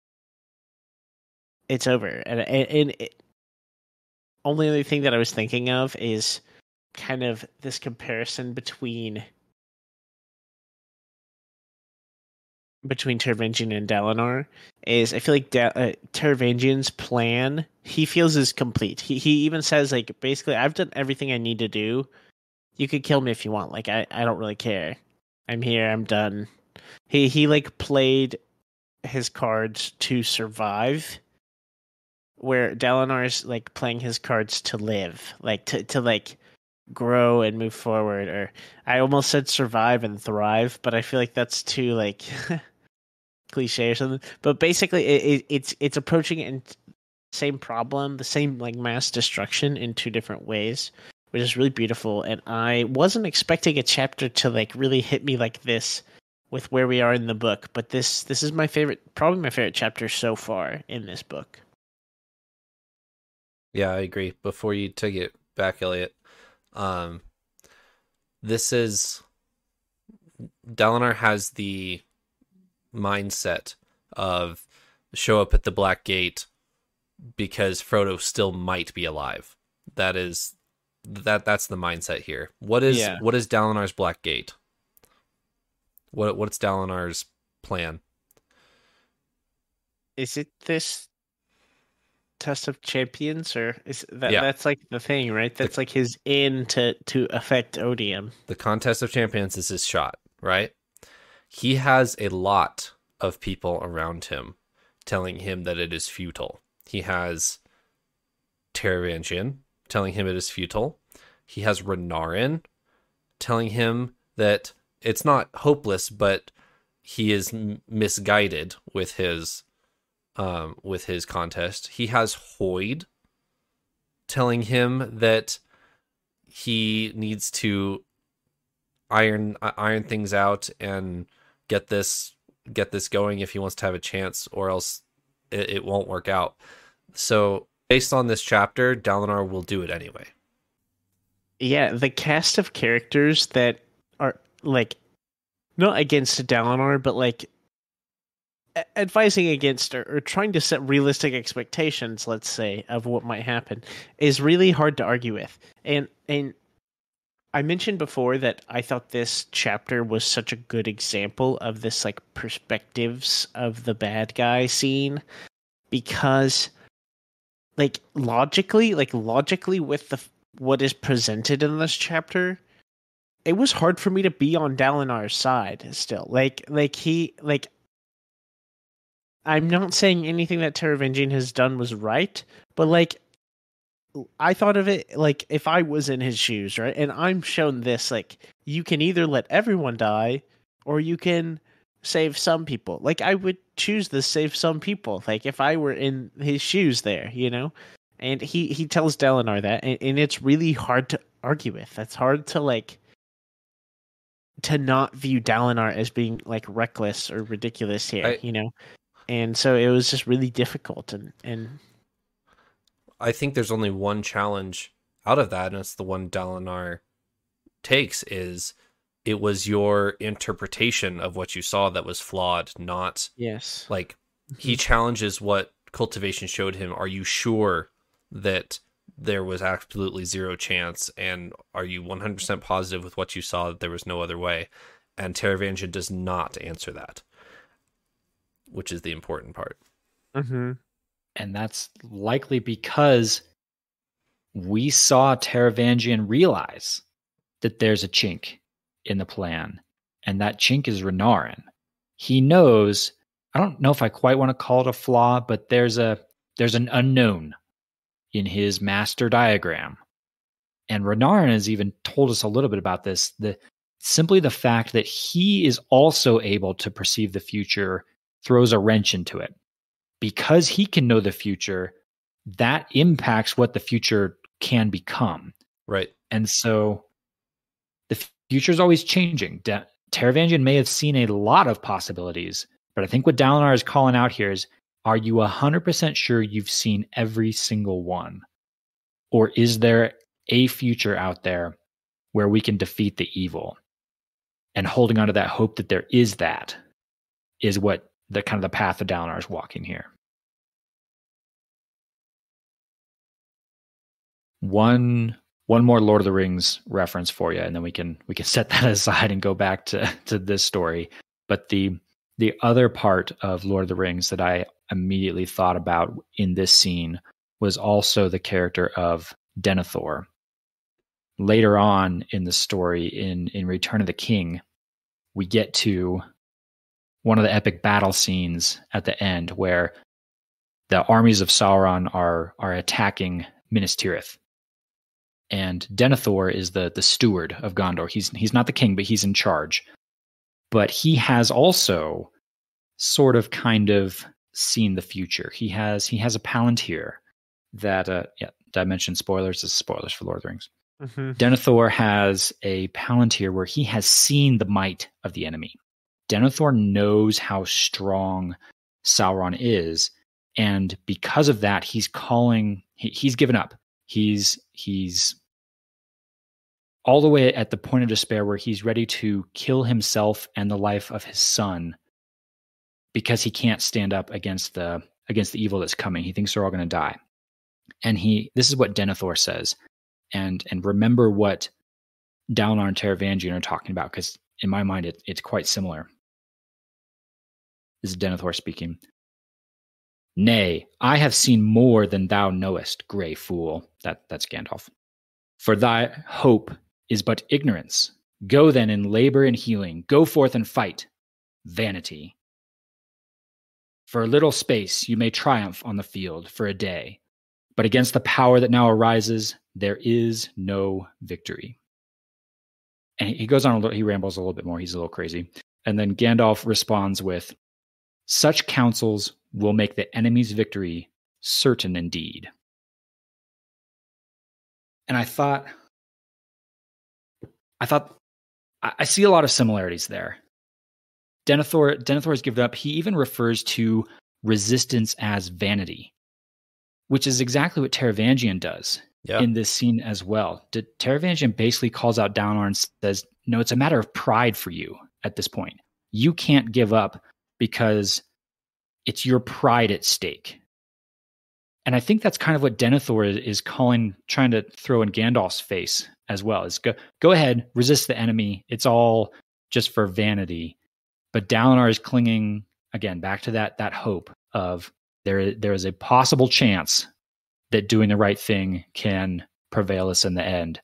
it's over. And and, and it, only other thing that I was thinking of is kind of this comparison between between Taravangian and Dalinar. Is I feel like da- uh, Taravangian's plan, he feels, is complete. He he even says, like, basically, I've done everything I need to do. You could kill me if you want. Like, I, I don't really care. I'm here. I'm done. He he like played his cards to survive, where Dalinar is, like, playing his cards to live, like to to like grow and move forward. Or I almost said survive and thrive, but I feel like that's too like cliche or something. But basically, it, it, it's it's approaching it in same problem, the same like mass destruction in two different ways, which is really beautiful. And I wasn't expecting a chapter to like really hit me like this with where we are in the book, but this this is my favorite, probably my favorite chapter so far in this book. Yeah, I agree. Before you take it back, Elliot, um, this is Dalinar has the mindset of show up at the Black Gate because Frodo still might be alive. That is that that's the mindset here. What is Yeah. what is Dalinar's Black Gate? What what's Dalinar's plan? Is it this Test of Champions, or is that Yeah. that's like the thing, right? That's like his in to to affect Odium. The Contest of Champions is his shot, right? He has a lot of people around him telling him that it is futile. He has Taravangian telling him it is futile. He has Renarin telling him that it's not hopeless, but he is m- misguided with his um, with his contest. He has Hoyd telling him that he needs to iron uh, iron things out and get this get this going if he wants to have a chance, or else it, it won't work out. So based on this chapter, Dalinar will do it anyway. Yeah, the cast of characters that are like not against Dalinar, but like a- advising against or, or trying to set realistic expectations, let's say, of what might happen, is really hard to argue with. And and I mentioned before that I thought this chapter was such a good example of this like perspectives of the bad guy scene, because like logically, like logically with the what is presented in this chapter, it was hard for me to be on Dalinar's side still. Like like he like I'm not saying anything that Taravangian has done was right, but like I thought of it like if I was in his shoes, right? And I'm shown this, like, you can either let everyone die or you can save some people. Like, I would choose the save some people, like if I were in his shoes there, you know? And he, he tells Dalinar that, and, and it's really hard to argue with. That's hard to, like, to not view Dalinar as being, like, reckless or ridiculous here, I, you know? And so it was just really difficult, and... and I think there's only one challenge out of that, and it's the one Dalinar takes, is it was your interpretation of what you saw that was flawed, not yes. like he challenges what cultivation showed him. Are you sure that there was absolutely zero chance, and are you one hundred percent positive with what you saw that there was no other way? And Taravangian does not answer that, which is the important part. Mm-hmm. And that's likely because we saw Taravangian realize that there's a chink in the plan, and that chink is Renarin. He knows, I don't know if I quite want to call it a flaw, but there's a there's an unknown in his master diagram. And Renarin has even told us a little bit about this. The simply the fact that he is also able to perceive the future throws a wrench into it. Because he can know the future, that impacts what the future can become. Right. And so the future is always changing. Da- Taravangian may have seen a lot of possibilities, but I think what Dalinar is calling out here is, are you one hundred percent sure you've seen every single one? Or is there a future out there where we can defeat the evil? And holding on to that hope that there is that is what the kind of the path that Dalinar is walking here. One one more Lord of the Rings reference for you, and then we can we can set that aside and go back to, to this story. But the the other part of Lord of the Rings that I immediately thought about in this scene was also the character of Denethor. Later on in the story, in, in Return of the King, we get to one of the epic battle scenes at the end where the armies of Sauron are are attacking Minas Tirith. and Denethor is the the steward of Gondor. He's he's not the king, but he's in charge. But he has also sort of kind of seen the future. He has he has a Palantir that uh yeah, did I mention spoilers? This is spoilers for Lord of the Rings. Mm-hmm. Denethor has a Palantir where he has seen the might of the enemy. Denethor knows how strong Sauron is, and because of that, he's calling. He, he's given up. He's he's all the way at the point of despair where he's ready to kill himself and the life of his son because he can't stand up against the against the evil that's coming. He thinks they're all going to die, and he. This is what Denethor says. And and remember what Dalinar and Taravangian are talking about, because in my mind it, it's quite similar. This is Denethor speaking. Nay, I have seen more than thou knowest, grey fool. That that's Gandalf. For thy hope is but ignorance. Go then in labor and healing. Go forth and fight. Vanity. For a little space you may triumph on the field for a day, but against the power that now arises, there is no victory. And he goes on a little, he rambles a little bit more. He's a little crazy. And then Gandalf responds with, such counsels will make the enemy's victory certain indeed. And I thought, I thought, I see a lot of similarities there. Denethor, Denethor has given up. He even refers to resistance as vanity, which is exactly what Taravangian does yeah. in this scene as well. Taravangian basically calls out Dalinar and says, no, it's a matter of pride for you at this point. You can't give up because it's your pride at stake. And I think that's kind of what Denethor is calling, trying to throw in Gandalf's face as well, is go, go ahead, resist the enemy. It's all just for vanity. But Dalinar is clinging, again, back to that, that hope of there, there is a possible chance that doing the right thing can prevail us in the end.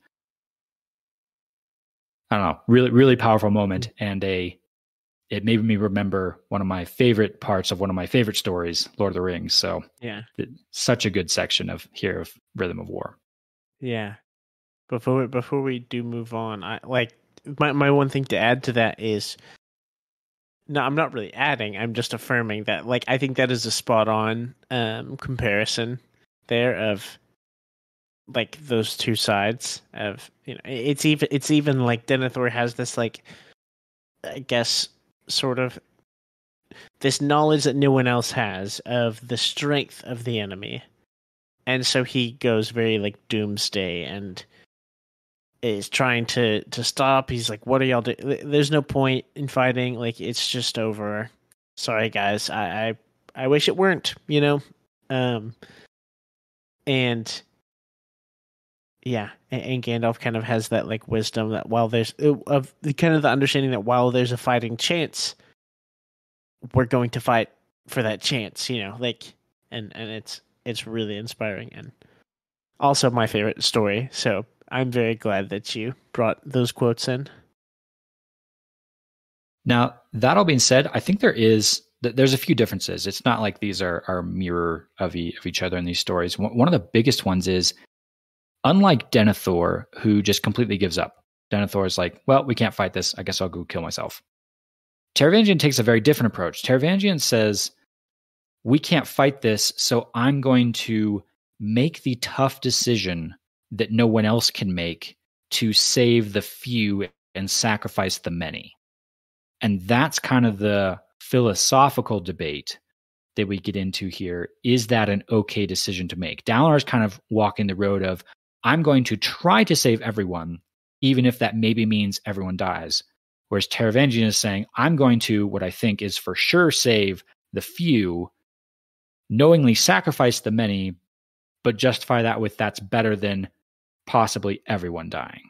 I don't know, really, really powerful moment, and a it made me remember one of my favorite parts of one of my favorite stories, Lord of the Rings. So yeah, such a good section of here of Rhythm of War. Yeah. Before before we do move on, I like my my one thing to add to that is, no, I'm not really adding. I'm just affirming that, like, I think that is a spot on um, comparison there of like those two sides of, you know, it's even it's even like Denethor has this, like, I guess, sort of this knowledge that no one else has of the strength of the enemy, and so he goes very like doomsday and is trying to to stop. He's like, what are y'all doing? There's no point in fighting, like, it's just over. Sorry guys, I I, I wish it weren't, you know. Um and yeah, and, and Gandalf kind of has that like wisdom that while there's of the kind of the understanding that while there's a fighting chance, we're going to fight for that chance, you know, like, and and it's it's really inspiring and also my favorite story. So I'm very glad that you brought those quotes in. Now, that all being said, I think there is there's a few differences. It's not like these are are mirror of, e- of each other in these stories. One of the biggest ones is, unlike Denethor, who just completely gives up. Denethor is like, well, we can't fight this. I guess I'll go kill myself. Taravangian takes a very different approach. Taravangian says, we can't fight this, so I'm going to make the tough decision that no one else can make to save the few and sacrifice the many. And that's kind of the philosophical debate that we get into here. Is that an okay decision to make? Dalinar is kind of walking the road of, I'm going to try to save everyone, even if that maybe means everyone dies. Whereas Taravangian is saying, I'm going to, what I think is for sure, save the few, knowingly sacrifice the many, but justify that with that's better than possibly everyone dying.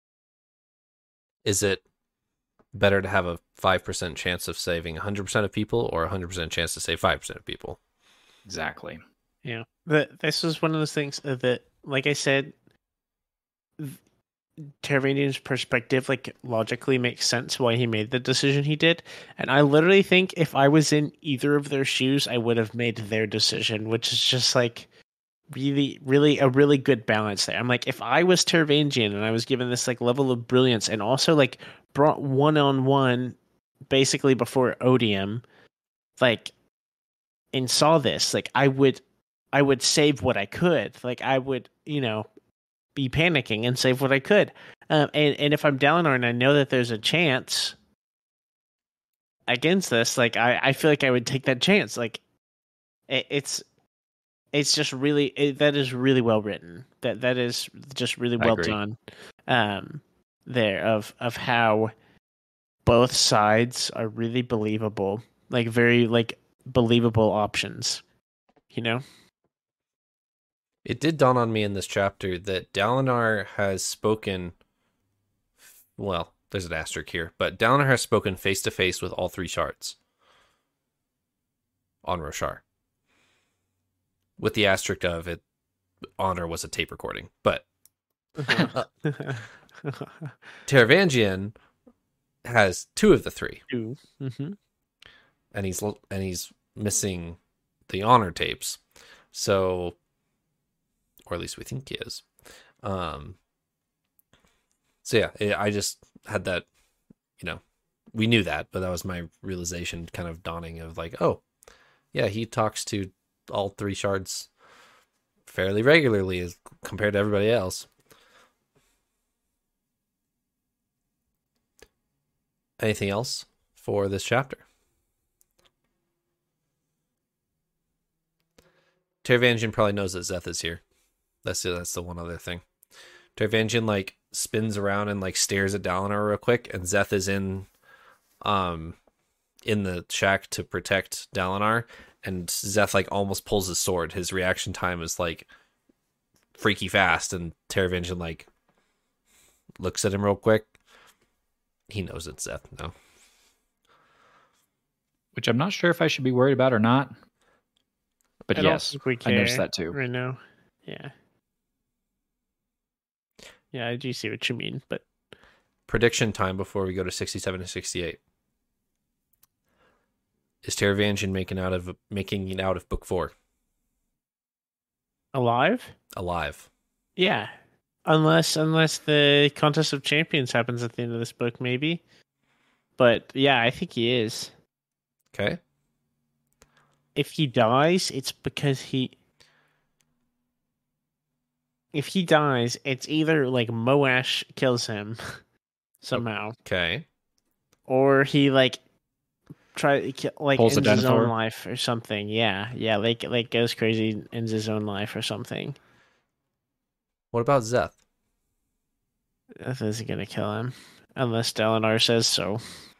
Is it better to have a five percent chance of saving one hundred percent of people or a one hundred percent chance to save five percent of people? Exactly. Yeah. But this was one of those things that, like I said, Taravangian's perspective, like, logically makes sense why he made the decision he did. And I literally think if I was in either of their shoes, I would have made their decision, which is just like, really, really a really good balance there. I'm like, if I was Taravangian and I was given this like level of brilliance and also like brought one on one basically before Odium, like, and saw this, like I would, I would save what I could. Like I would, you know, be panicking and save what I could. Um, and and if I'm Dalinar and I know that there's a chance against this, like I, I feel like I would take that chance. Like it, it's it's just really it, that is really well written. That that is just really well done. Um, there of of how both sides are really believable, like very like believable options. You know. It did dawn on me in this chapter that Dalinar has spoken. Well, there's an asterisk here, but Dalinar has spoken face to face with all three shards on Roshar. With the asterisk of it, Honor was a tape recording, but uh, Taravangian has two of the three, two. Mm-hmm. and he's and he's missing the Honor tapes, so, or at least we think he is. Um, so yeah, I just had that, you know, we knew that, but that was my realization kind of dawning of like, oh, yeah, he talks to all three shards fairly regularly as compared to everybody else. Anything else for this chapter? Taravangian probably knows that Szeth is here. That's the, that's the one other thing. Taravangian like spins around and like stares at Dalinar real quick, and Szeth is in um in the shack to protect Dalinar, and Szeth like almost pulls his sword. His reaction time is like freaky fast, and Taravangian like looks at him real quick. He knows it's Szeth now. Which I'm not sure if I should be worried about or not. But I yes, I noticed that too. Right now. Yeah. Yeah, I do see what you mean, but Prediction time before we go to sixty-seven to sixty-eight. Is Taravangian making out of making it out of book four? alive? Alive. Yeah. Unless unless the Contest of Champions happens at the end of this book, maybe. But yeah, I think he is. Okay. If he dies, it's because he If he dies, it's either like Moash kills him somehow. Okay. Or he like try like Pulls ends a his own Denethor. life or something. Yeah, yeah, like like goes crazy, ends his own life or something. What about Szeth? That isn't gonna kill him unless Dalinar says so.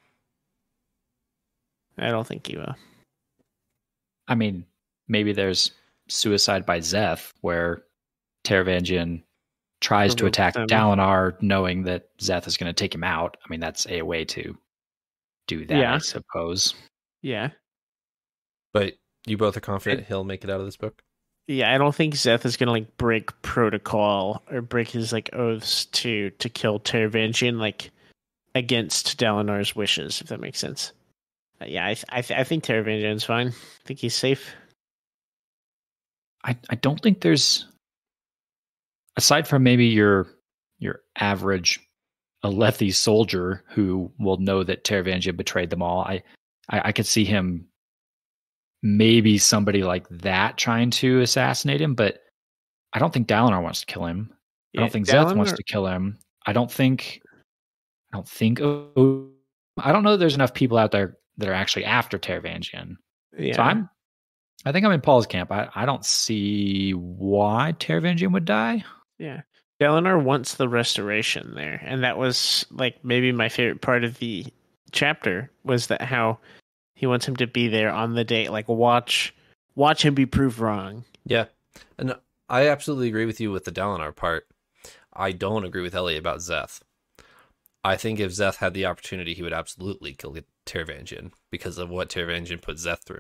I don't think he will. I mean, maybe there's suicide by Szeth, where Taravangian tries to Removes attack them. Dalinar, knowing that Szeth is going to take him out. I mean, that's a way to do that, Yeah. I suppose. Yeah, But you both are confident he'll make it out of this book? yeah. I don't think Szeth is gonna like break protocol or break his like oaths to to kill Taravangian like against Dalinar's wishes, if that makes sense. Uh, yeah, I th- I, th- I think Taravangian's fine. I think he's safe. I, I don't think there's, aside from maybe your your average Alethi soldier who will know that Taravangian betrayed them all, I, I, I could see him, maybe somebody like that trying to assassinate him, but I don't think Dalinar wants to kill him. I don't Yeah, think Szeth wants Dalinar- to kill him. I don't think, I don't think, oh, I don't know that there's enough people out there that are actually after Taravangian. Yeah. So I'm, I think I'm in Paul's camp. I, I don't see why Taravangian would die. Yeah. Dalinar wants the restoration there. And that was like maybe my favorite part of the chapter was that how he wants him to be there on the day, like watch watch him be proved wrong. Yeah. And I absolutely agree with you with the Dalinar part. I don't agree with Elliot about Szeth. I think if Szeth had the opportunity, he would absolutely kill Taravangian because of what Taravangian put Szeth through.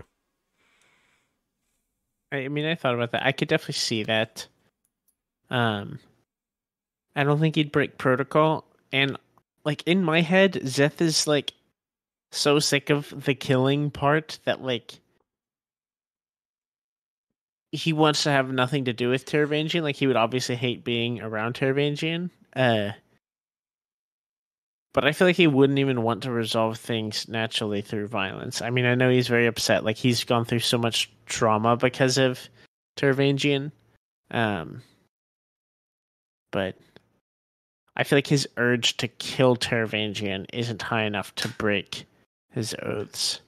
I mean, I thought about that. I could definitely see that. Um, I don't think he'd break protocol. And like in my head, Szeth is like so sick of the killing part that like he wants to have nothing to do with Taravangian. Like, he would obviously hate being around Taravangian. Uh, but I feel like he wouldn't even want to resolve things naturally through violence. I mean, I know he's very upset. Like, he's gone through so much trauma because of Taravangian. Um, but I feel like his urge to kill Taravangian isn't high enough to break his oaths.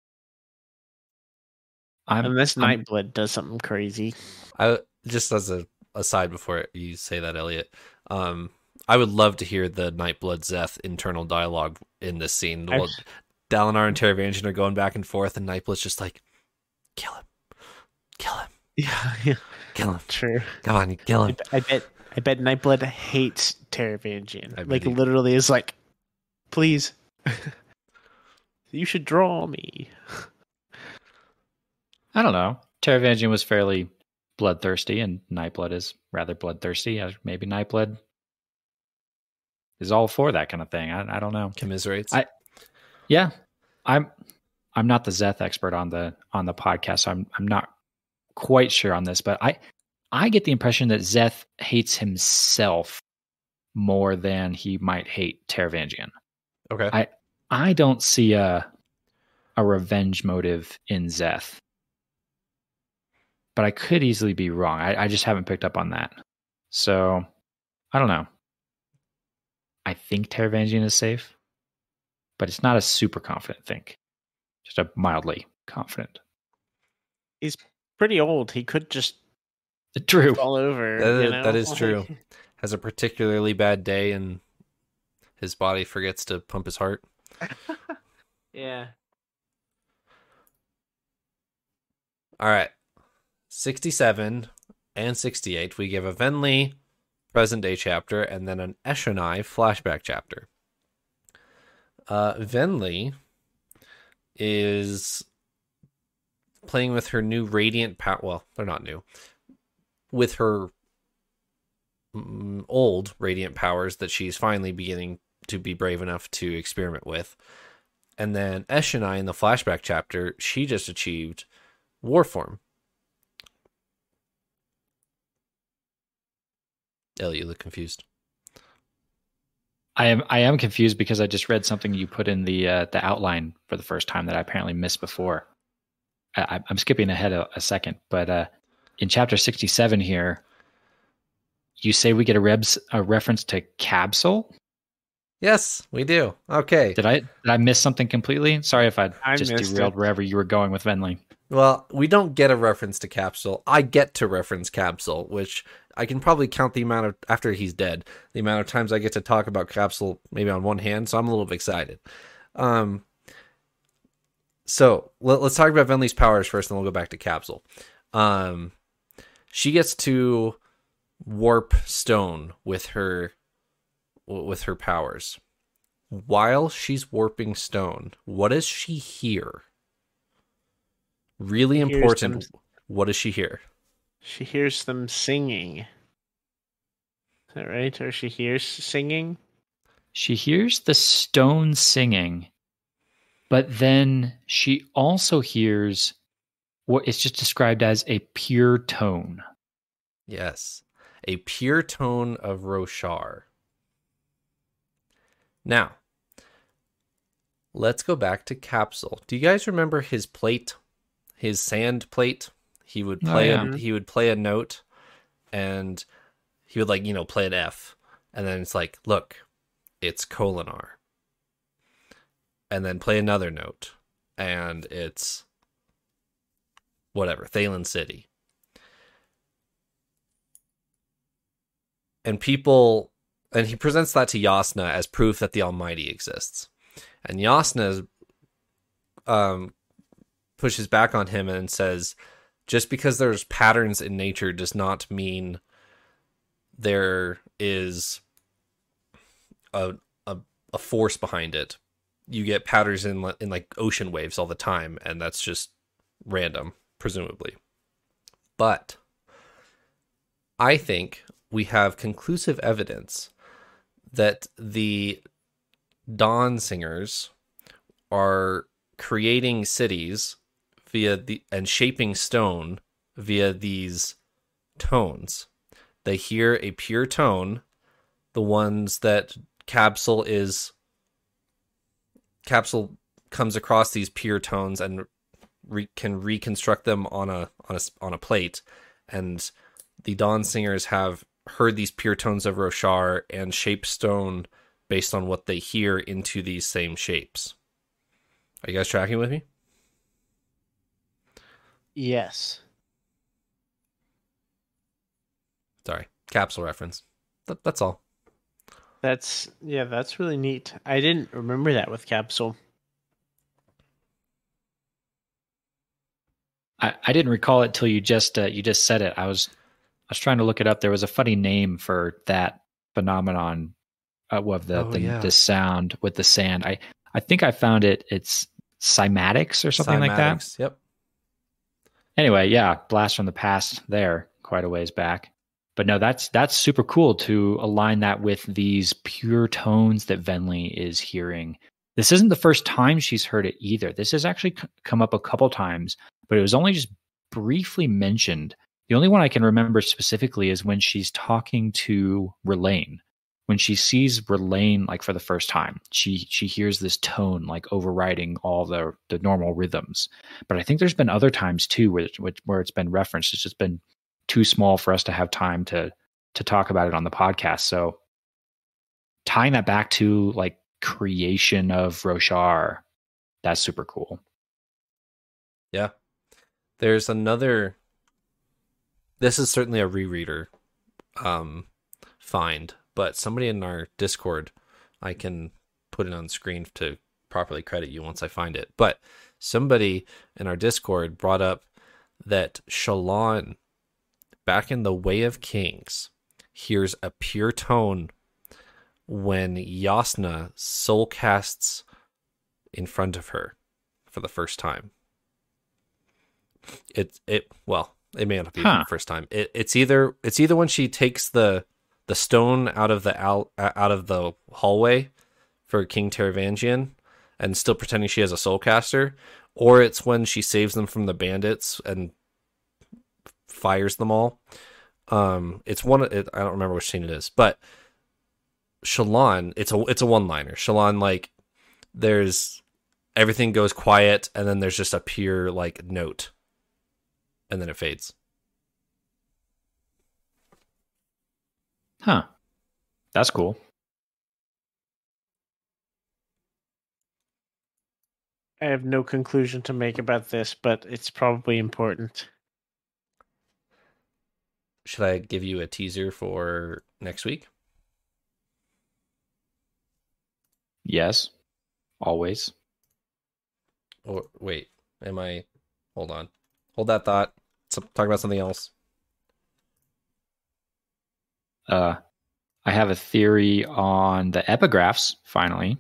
I'm, Unless I'm, Nightblood does something crazy. I just as a aside before you say that, Elliot, um, I would love to hear the Nightblood Zeth internal dialogue in this scene. Well, Dalinar and Taravangian are going back and forth, and Nightblood's just like, kill him, kill him, Yeah, yeah. kill him. True. Come on, you kill him. I, I bet. I bet Nightblood hates Taravangian. I bet Like, he- literally is like, please, you should draw me. I don't know. Taravangian was fairly bloodthirsty, and Nightblood is rather bloodthirsty. Uh, Maybe Nightblood is all for that kind of thing. I, I don't know. Commiserates. I- Yeah, I'm. I'm not the Zeth expert on the on the podcast, so I'm I'm not quite sure on this, but I I get the impression that Zeth hates himself more than he might hate Taravangian. Okay. I I don't see a a revenge motive in Zeth, but I could easily be wrong. I, I just haven't picked up on that, so I don't know. I think Taravangian is safe, but it's not a super confident think, just a mildly confident. He's pretty old. He could just True. fall over. That you is- know? that is true. Has a particularly bad day, and his body forgets to pump his heart. Yeah. All right. sixty-seven and sixty-eight, we give a Venli present day chapter and then an Eshonai flashback chapter. Uh, Venli is playing with her new radiant power. Well, they're not new. With her mm, old radiant powers that she's finally beginning to be brave enough to experiment with. And then Eshonai in the flashback chapter, she just achieved war form. Ellie, you look confused. I am I am confused because I just read something you put in the uh, the outline for the first time that I apparently missed before. I, I'm skipping ahead a, a second, but uh, in chapter sixty-seven here, you say we get a rebs a reference to Capsule. Yes, we do. Okay. Did I did I miss something completely? Sorry if I, I just missed derailed it. wherever you were going with Venli. Well, we don't get a reference to Capsule. I get to reference Capsule, which I can probably count the amount of, after he's dead, the amount of times I get to talk about Capsule maybe on one hand, so I'm a little bit excited. Um, so let, let's talk about Venli's powers first, and then we'll go back to Capsule. Um, she gets to warp stone with her with her powers. While she's warping stone, what does she hear? Really She hears important. them- What does she hear? She hears them singing. Is that right? Or she hears singing? She hears the stone singing, but then she also hears what is just described as a pure tone. Yes. A pure tone of Roshar. Now, let's go back to Capsule. Do you guys remember his plate? His sand plate? He would Oh, play yeah. a, he would play a note, and he would, like, you know, play an F. And then it's like, look, it's Kholinar. And then play another note, and it's whatever, Thaylen City. And people, and he presents that to Yasna as proof that the Almighty exists. And Yasna um, pushes back on him and says, just because there's patterns in nature does not mean there is a a, a force behind it. You get patterns in in like ocean waves all the time, and that's just random, presumably. But I think we have conclusive evidence that the Dawn Singers are creating cities via the and shaping stone via these tones. They hear a pure tone, the ones that Capsule is Capsule comes across these pure tones and re- can reconstruct them on a on a on a plate, and the Dawn Singers have heard these pure tones of Roshar and shape stone based on what they hear into these same shapes. Are you guys tracking with me? Yes. Sorry, Capsule reference. Th- that's all. That's yeah, that's really neat. I didn't remember that with Capsule. I, I didn't recall it till you just uh, you just said it. I was I was trying to look it up. There was a funny name for that phenomenon uh, of the, Oh, the yeah. the sound with the sand. I I think I found it. It's cymatics or something like that. Cymatics, Yep. Anyway, yeah, blast from the past there, quite a ways back. But no, that's that's super cool to align that with these pure tones that Venli is hearing. This isn't the first time she's heard it either. This has actually c- come up a couple times, but it was only just briefly mentioned. The only one I can remember specifically is when she's talking to R'laine. When she sees R'laine, like for the first time, she she hears this tone like overriding all the the normal rhythms. But I think there's been other times too where where, where it's been referenced. It's just been too small for us to have time to to talk about it on the podcast. So tying that back to like creation of Roshar, that's super cool. Yeah. There's another. This is certainly a rereader um, find, but somebody in our Discord, I can put it on screen to properly credit you once I find it. But somebody in our Discord brought up that Shallan, back in the Way of Kings, hears a pure tone when Jasnah soul casts in front of her for the first time. It it well, it may not be Huh. the first time. It, it's either it's either when she takes the the stone out of the out, out of the hallway for King Taravangian and still pretending she has a soul caster, or it's when she saves them from the bandits and fires them all. Um, it's one. It, I don't remember which scene it is, but Shallan, it's a it's a one liner. Shallan, like, there's everything goes quiet, and then there's just a pure like note, and then it fades. Huh. That's cool. I have no conclusion to make about this, but it's probably important. Should I give you a teaser for next week? Yes. Always. Or wait, am I? Hold on, hold that thought. So, talk about something else. Uh, I have a theory on the epigraphs, finally.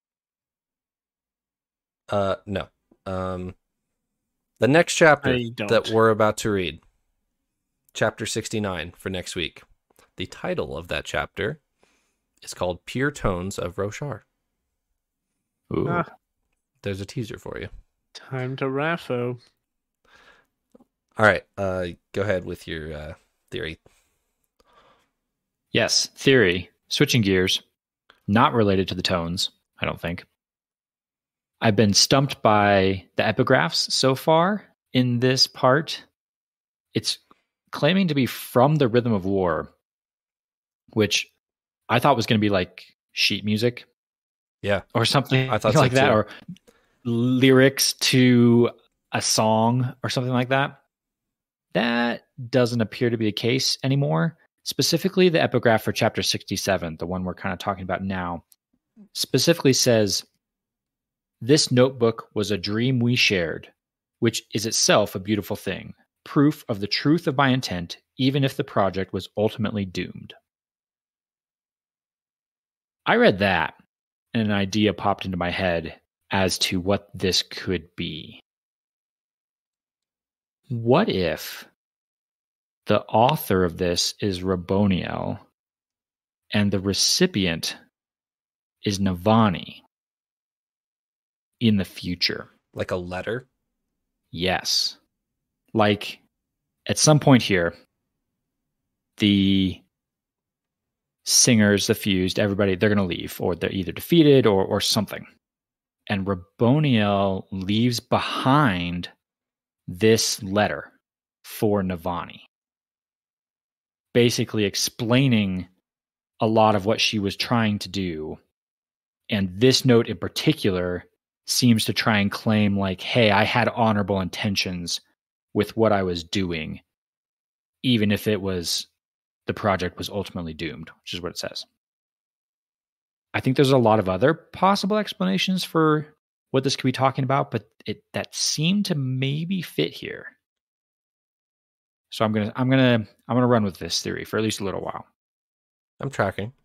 Uh, no. Um, the next chapter I don't. that we're about to read, chapter sixty-nine for next week. The title of that chapter is called "Pure Tones of Roshar." Ooh. Ah, There's a teaser for you. time to Raffo. All right, uh, go ahead with your uh, theory. Yes, theory. Switching gears. Not related to the tones, I don't think. I've been stumped by the epigraphs so far in this part. It's claiming to be from the Rhythm of War, which I thought was going to be like sheet music. Yeah, Or something I thought so like that, too. or lyrics to a song or something like that. That doesn't appear to be the case anymore. Specifically, the epigraph for chapter sixty-seven, the one we're kind of talking about now, specifically says, "This notebook was a dream we shared, which is itself a beautiful thing, proof of the truth of my intent, even if the project was ultimately doomed." I read that, and an idea popped into my head as to what this could be. What if the author of this is Raboniel and the recipient is Navani in the future? like a letter. Yes. Like at some point here, the singers, the fused, everybody, they're going to leave, or they're either defeated or or something. And Raboniel leaves behind this letter for Navani, basically explaining a lot of what she was trying to do. And this note in particular seems to try and claim, like, hey, I had honorable intentions with what I was doing, even if it was the project was ultimately doomed, which is what it says. I think there's a lot of other possible explanations for what this could be talking about, but it that seemed to maybe fit here. So I'm gonna I'm gonna I'm gonna run with this theory for at least a little while. I'm tracking.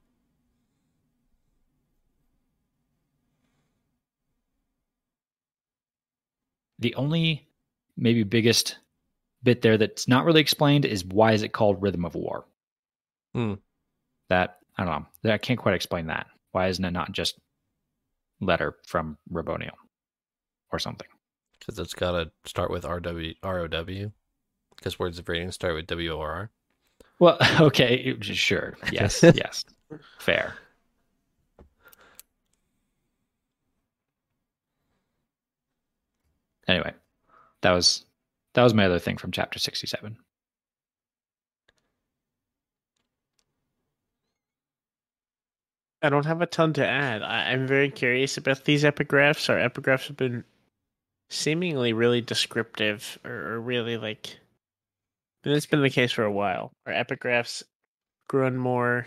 The only maybe biggest bit there that's not really explained is why is it called Rhythm of War? Hmm. That I don't know. I can't quite explain that. Why isn't it not just letter from Raboniel or something? Because it's got to start with R W R O W. Because words of radiance start with W O R R. Well, okay, sure. Yes, yes. Fair. Anyway, that was that was my other thing from chapter sixty-seven. I don't have a ton to add. I, I'm very curious about these epigraphs. Our epigraphs have been seemingly really descriptive, or, or really like. And it's been the case for a while. Our epigraphs grown more,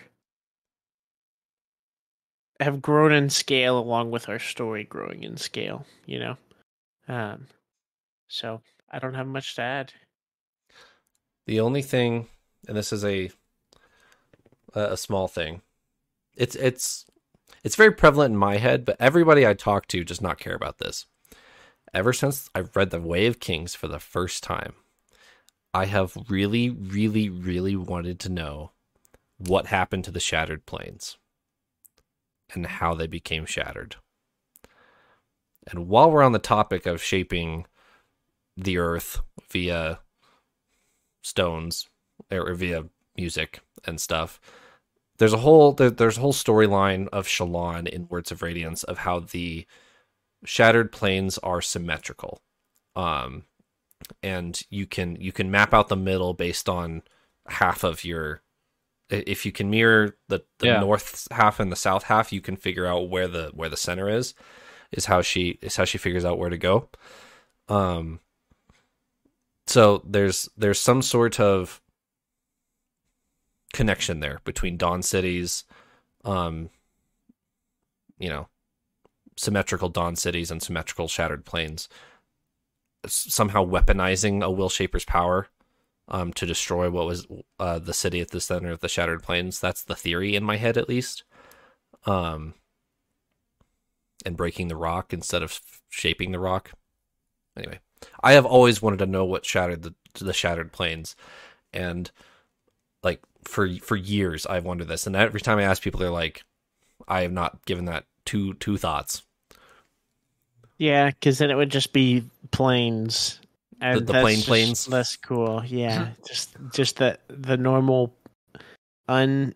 have grown in scale along with our story growing in scale. You know, um, so I don't have much to add. The only thing, and this is a a small thing. It's it's it's very prevalent in my head, but everybody I talk to does not care about this. Ever since I've read The Way of Kings for the first time, I have really, really, really wanted to know what happened to the Shattered Plains and how they became shattered. And while we're on the topic of shaping the earth via stones or via music and stuff, There's a whole there, there's a whole storyline of Shallan in Words of Radiance of how the Shattered Plains are symmetrical, um, and you can you can map out the middle based on half of your. If you can mirror the, the Yeah. north half and the south half, you can figure out where the where the center is. Is how she is how she figures out where to go. Um. So there's there's some sort of connection there between Dawn cities, um, you know, symmetrical Dawn cities and symmetrical Shattered Plains, S- somehow weaponizing a Will Shaper's power um, to destroy what was uh, the city at the center of the Shattered Plains. That's the theory in my head, at least. Um, and breaking the rock instead of shaping the rock. Anyway, I have always wanted to know what shattered the the Shattered Plains, and like for for years I've wondered this, and every time I ask people, they're like, I have not given that two two thoughts. Yeah, because then it would just be plains, and The- the that's plain just plains? less cool. Yeah, just just the the normal, un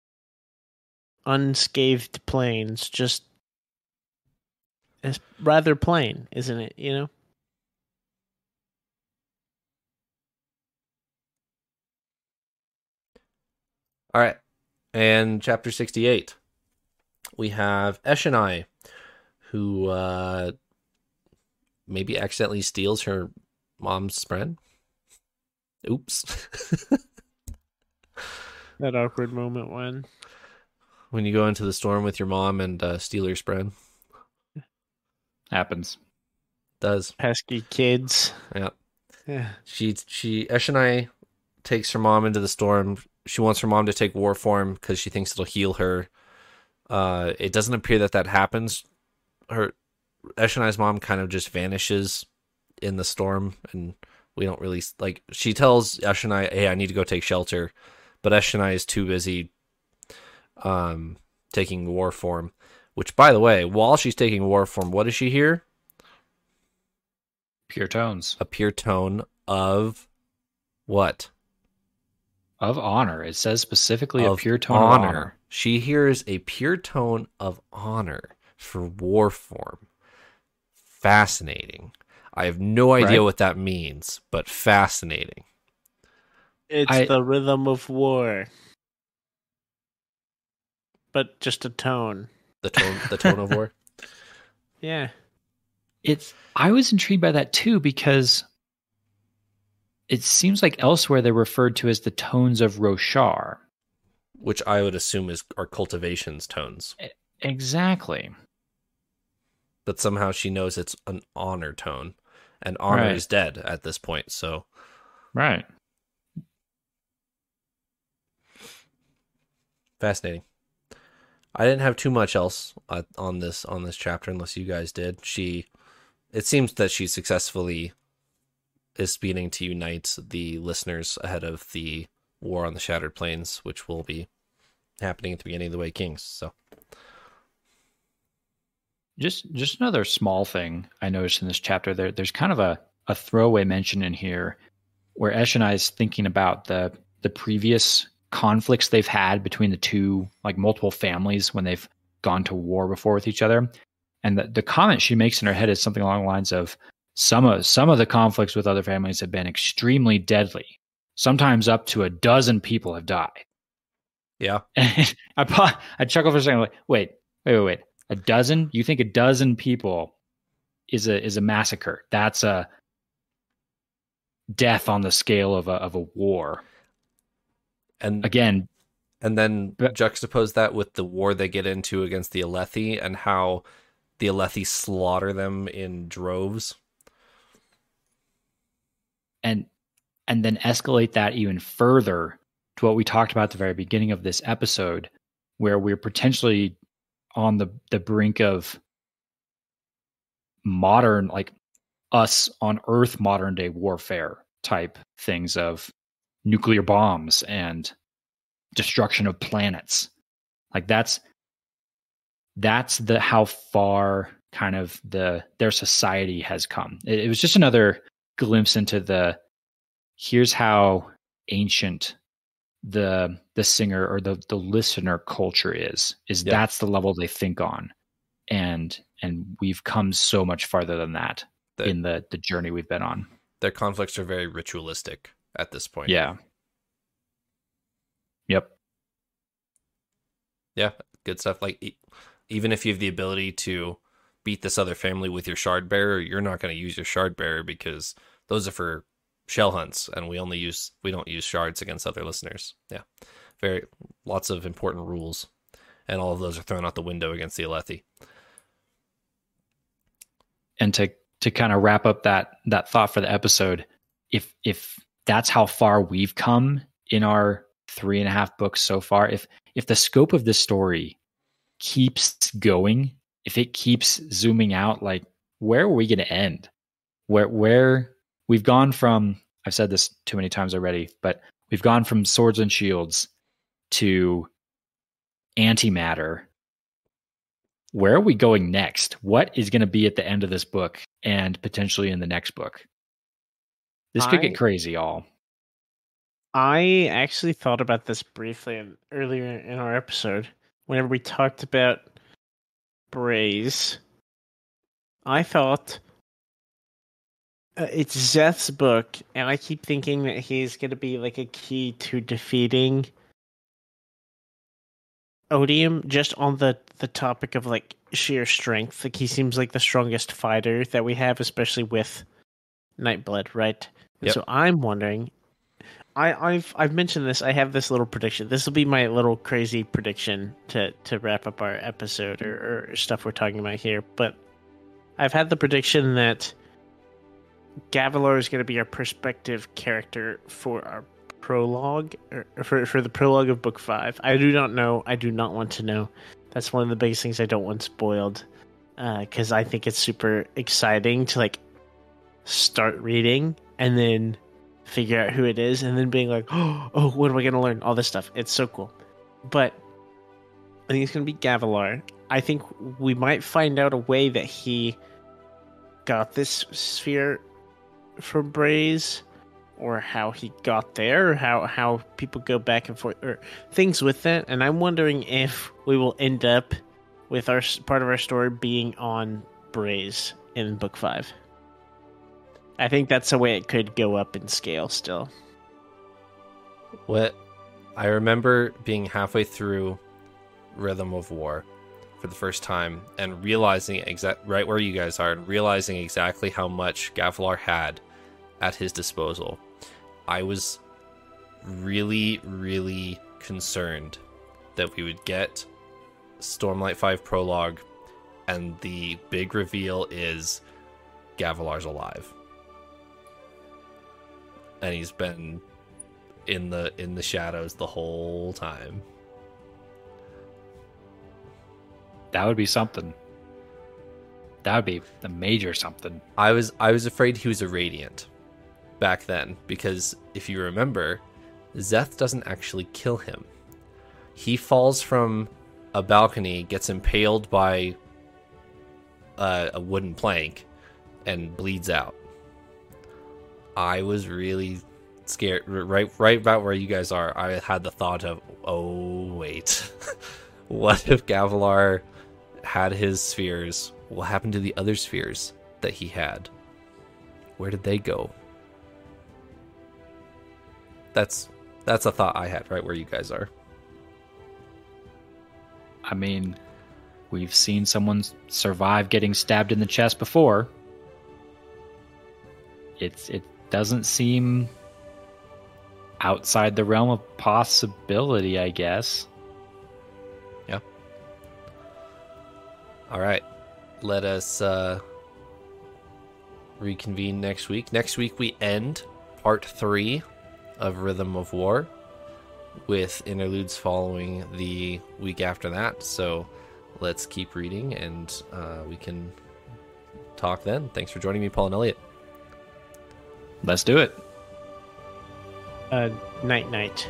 unscathed plains. Just it's rather plain, isn't it? You know. All right, and chapter sixty-eight, we have Eshonai, who uh, maybe accidentally steals her mom's spread. Oops. That awkward moment when When you go into the storm with your mom and uh, steal your spread. Happens. Does. pesky kids. Yeah. Yeah. She, she, Eshonai takes her mom into the storm. She wants her mom to take war form because she thinks it'll heal her. Uh, it doesn't appear that that happens. Her Eshonai's mom kind of just vanishes in the storm, and we don't really like. She tells Eshonai, "Hey, I need to go take shelter," but Eshonai is too busy, um, taking war form. Which, by the way, while she's taking war form, what does she hear? Pure tones. A pure tone of What? Of honor. It says specifically Of a pure tone honor. of honor. She hears a pure tone of honor for war form. Fascinating. I have no idea Right. what that means, but fascinating. It's I- the rhythm of war. But just a tone. The tone, the tone of war. Yeah. It's I was intrigued by that too, because it seems like elsewhere they're referred to as the tones of Roshar. Which I would assume is are cultivation's tones. Exactly. But somehow she knows it's an honor tone. And honor Right. is dead at this point, so Right. fascinating. I didn't have too much else uh, on this on this chapter, unless you guys did. She, it seems that she successfully is speeding to unite the listeners ahead of the War on the Shattered Plains, which will be happening at the beginning of the Way Kings. So, Just just another small thing I noticed in this chapter. There there's kind of a, a throwaway mention in here where Eshonai is thinking about the the previous conflicts they've had between the two, like multiple families when they've gone to war before with each other. And the, the comment she makes in her head is something along the lines of some of some of the conflicts with other families have been extremely deadly. Sometimes up to a dozen people have died. yeah, And I pa- I chuckle for a second, like, wait, wait, wait, wait. A dozen? You think a dozen people is a is a massacre? That's a death on the scale of a of a war. and Again, and then But- juxtapose that with the war they get into against the Alethi and how the Alethi slaughter them in droves. and and then escalate that even further to what we talked about at the very beginning of this episode, where we're potentially on the the brink of modern, like us on Earth, modern day warfare type things of nuclear bombs and destruction of planets. Like that's that's the how far kind of the their society has come. It, it was just another glimpse into the here's how ancient the the singer or the the listener culture is is Yeah. that's the level they think on, and and we've come so much farther than that The- in the the journey we've been on. Their conflicts are very ritualistic at this point. Yeah. Yep. Yeah, good stuff. Like, e- even if you have the ability to beat this other family with your shard bearer, you're not going to use your shard bearer because those are for shell hunts, and we only use we don't use shards against other listeners. Yeah, very lots of important rules, and all of those are thrown out the window against the Alethi. And to to kind of wrap up that that thought for the episode, if if that's how far we've come in our three and a half books so far, if if the scope of this story keeps going, if it keeps zooming out, like where are we going to end? Where where we've gone from, I've said this too many times already, but we've gone from swords and shields to antimatter. Where are we going next? What is going to be at the end of this book and potentially in the next book? This could I- get crazy, y'all. I actually thought about this briefly in, earlier in our episode. Whenever we talked about Braze, I thought uh, it's Zeth's book, and I keep thinking that he's going to be like a key to defeating Odium, just on the, the topic of like sheer strength. Like he seems like the strongest fighter that we have, especially with Nightblood, right? And Yep. so I'm wondering, I, I've I've mentioned this. I have this little prediction. This will be my little crazy prediction to, to wrap up our episode or, or stuff we're talking about here. But I've had the prediction that Gavilar is going to be our perspective character for our prologue, or for for the prologue of book five. I do not know. I do not want to know. That's one of the biggest things I don't want spoiled, because I think it's super exciting to like start reading and then figure out who it is, and then being like, oh, what am I going to learn? All this stuff. It's so cool. But I think it's going to be Gavilar. I think we might find out a way that he got this sphere from Braze, or how he got there, or how, how people go back and forth, or things with that. And I'm wondering if we will end up with our part of our story being on Braze in book five. I think that's the way it could go up in scale still. What I remember being halfway through Rhythm of War for the first time and realizing exact right where you guys are, and realizing exactly how much Gavilar had at his disposal. I was really, really concerned that we would get Stormlight five prologue and the big reveal is Gavilar's alive. And he's been in the in the shadows the whole time. That would be something. That would be a major something. I was I was afraid he was a Radiant back then, because if you remember, Szeth doesn't actually kill him. He falls from a balcony, gets impaled by a, a wooden plank, and bleeds out. I was really scared. Right, right about where you guys are, I had the thought of, oh wait, what if Gavilar had his spheres? What happened to the other spheres that he had? Where did they go? That's that's a thought I had right where you guys are. I mean, we've seen someone survive getting stabbed in the chest before. It's it doesn't seem outside the realm of possibility, I guess. Yeah. All right. Let us uh, reconvene next week. Next week we end part three of Rhythm of War, with interludes following the week after that. So let's keep reading, and uh, we can talk then. Thanks for joining me, Paul and Elliot. Let's do it. Uh, night, night.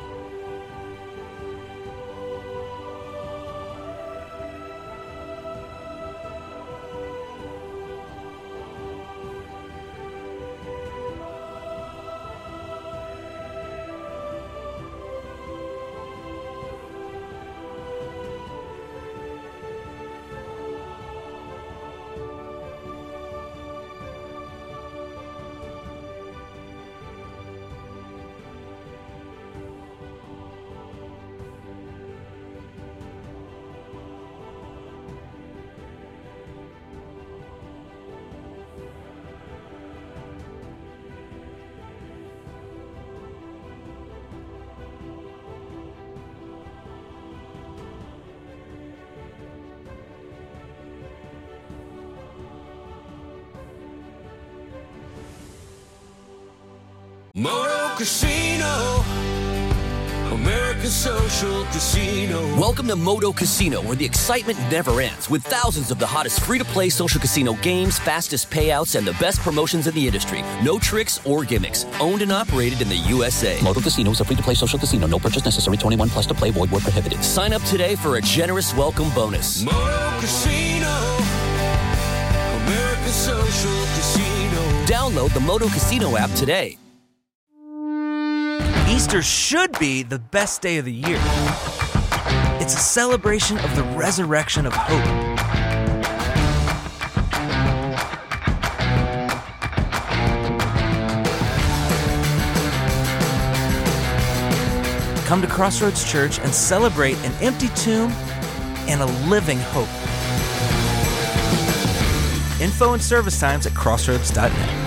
Moto Casino, America's social casino. Welcome to Moto Casino, where the excitement never ends, with thousands of the hottest free-to-play social casino games, fastest payouts, and the best promotions in the industry. No tricks or gimmicks. Owned and operated in the U S A. Moto Casino is a free-to-play social casino. No purchase necessary. twenty-one plus to play. Void where prohibited. Sign up today for a generous welcome bonus. Moto Casino, America's social casino. Download the Moto Casino app today. Easter should be the best day of the year. It's a celebration of the resurrection of hope. Come to Crossroads Church and celebrate an empty tomb and a living hope. Info and service times at crossroads dot net.